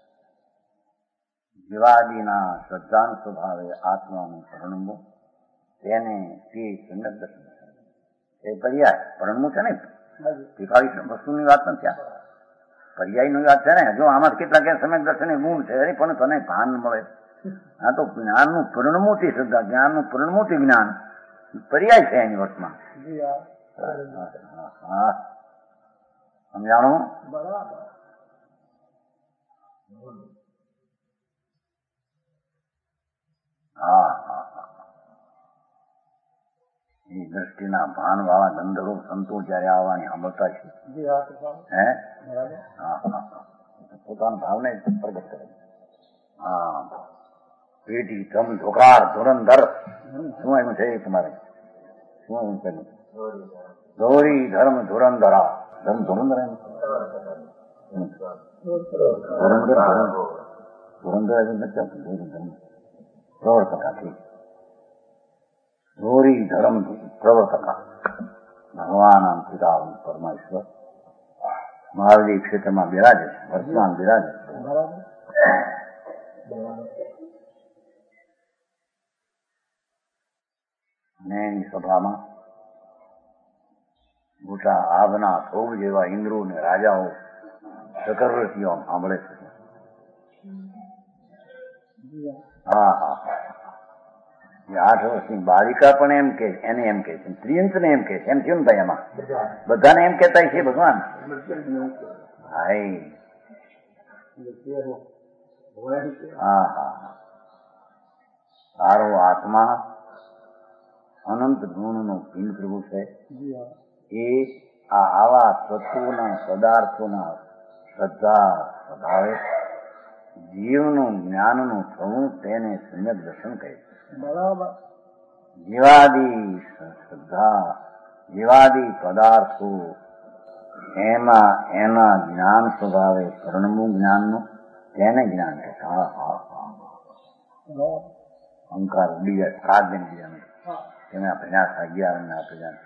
જીવાદિના શ્રદ્ધાન સ્વભાવે આત્માનું પરિણમવું તેને તે સમ્યક દર્શન એ પર્યાય પરિણમવું છે ને, ટીકાવી વસ્તુની વાત નથી. આ પર્યાયની વાત છે ને. જો આમાં કેટલાક સમ્યક દર્શન એ ગુણ છે પણ તને ભાન મળે. આ તો જ્ઞાનનું પરિણમવું તે શ્રદ્ધા, જ્ઞાનનું પરિણમવું તે જ્ઞાન પર્યાય છે એની વર્તમાં. હા સમજાણું? હા હા એ દ્રષ્ટિના ભાન વાળા ગંધર્વ સંતો જયારે આવવાની સાંભળતા છે હે હા હા પોતાના ભાવને પ્રગટ કરે. હા પેઢી ધમ ધોકાર ધુરંધર શું એમ છે તમારે? શું એમ કહ્યું? ધોરી ધર્મ ધુરંધરા ધર્મ ધુરંધર એમ પ્રવર્તકાથી ધોરી ધર્મ પ્રવર્તકા ભગવાન પિતા પરમેશ્વર મહાવીર ક્ષેત્રમાં બિરાજે છે, વર્તમાન બિરાજે છે. અને એની સભામાં મોટા આભના થોબ જેવા ઇન્દ્રો ને રાજાઓ ચક્રવર્તીઓ સાંભળે છે. હા હા એ આઠ વર્ષની બાલિકા પણ એમ કે એને એમ કે છે, ત્રિયંત ને એમ કે છે. એમ થયું ને ભાઈ, એમાં બધાને એમ કેતા છે ભગવાન. હા હા તારો આત્મા અનંત ગુણ નો પિંડ પ્રભુ છે. એ આ આવા તત્વોના પદાર્થોના શ્રદ્ધા સ્વભાવે જીવનું જ્ઞાનનું થવું તેને સમ્યક દર્શન કહે છે. જીવાદી શ્રદ્ધા જીવાદી પદાર્થો એમાં એના જ્ઞાન સ્વભાવે પરણવું જ્ઞાનનું તેને જ્ઞાન કહે. હા હા હા અહંકાર ઉડી જાય, ત્રાગ બની ગયા તેને અભ્યાસ અગિયાર અભ્યાસ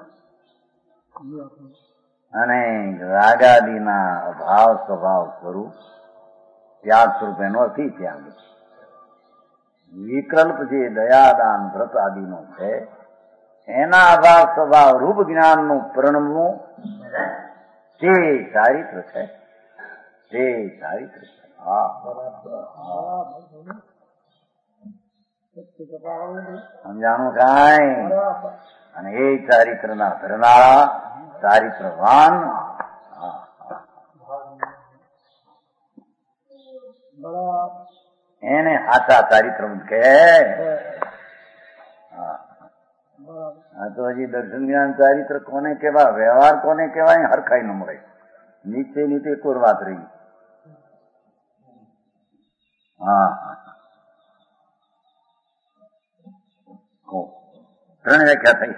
અને રાગાદીના અભાવ સ્વભાવ સ્વરૂપ ત્યાગ સ્વરૂપ એનો અતિ ત્યાગ. વિકલ્પ જે દયાદાન વ્રત આદિનો છે એના અભાવ સ્વભાવ રૂપ જ્ઞાનનું પરણવું તે ચારિત્ર છે. તે ચારિત્ર છે. હા સમજાણું કાંઈ? અને એ ચારિત્ર ના ધરનારા ચારિત્રવાન એને સાચા ચારિત્ર કહે. આ તો હજી દર્શન જ્ઞાન ચારિત્ર કોને કેવા, વ્યવહાર કોને કેવાય હરખાઈ ન મળે. નીચે નીચે એક વાત રહી. હા ત્રણ વ્યાખ્યા થઈ.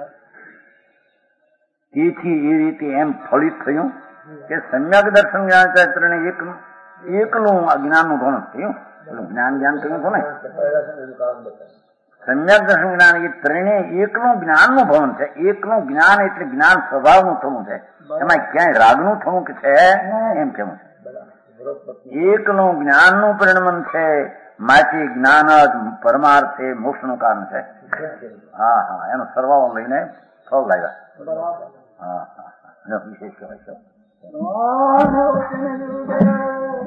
તેથી એ રીતે એમ ફલિત થયું કે સમ્યક દર્શન જ્ઞાન ચારિત્ર ને એક એકલું અજ્ઞાનનું ધોરણ થયું. જ્ઞાન જ્ઞાન કહ્યું હતું ને, સમ્યક દર્શન જ્ઞાન એ ત્રણે એકલું જ્ઞાનનું ભવન છે. એકલું જ્ઞાન એટલે જ્ઞાન સ્વભાવનું થવું છે, એમાં ક્યાંય રાગનું થવું કે છે એમ કેવું છે. એકલું જ્ઞાનનું પરિણમન છે, માટે જ્ઞાન જ પરમાર્થ છે, મોક્ષનું કારણ છે. હા હા એનો સરવાળો લઈને ફળ લાગ્યા. હા હા વિશેષ કહેવાય છે.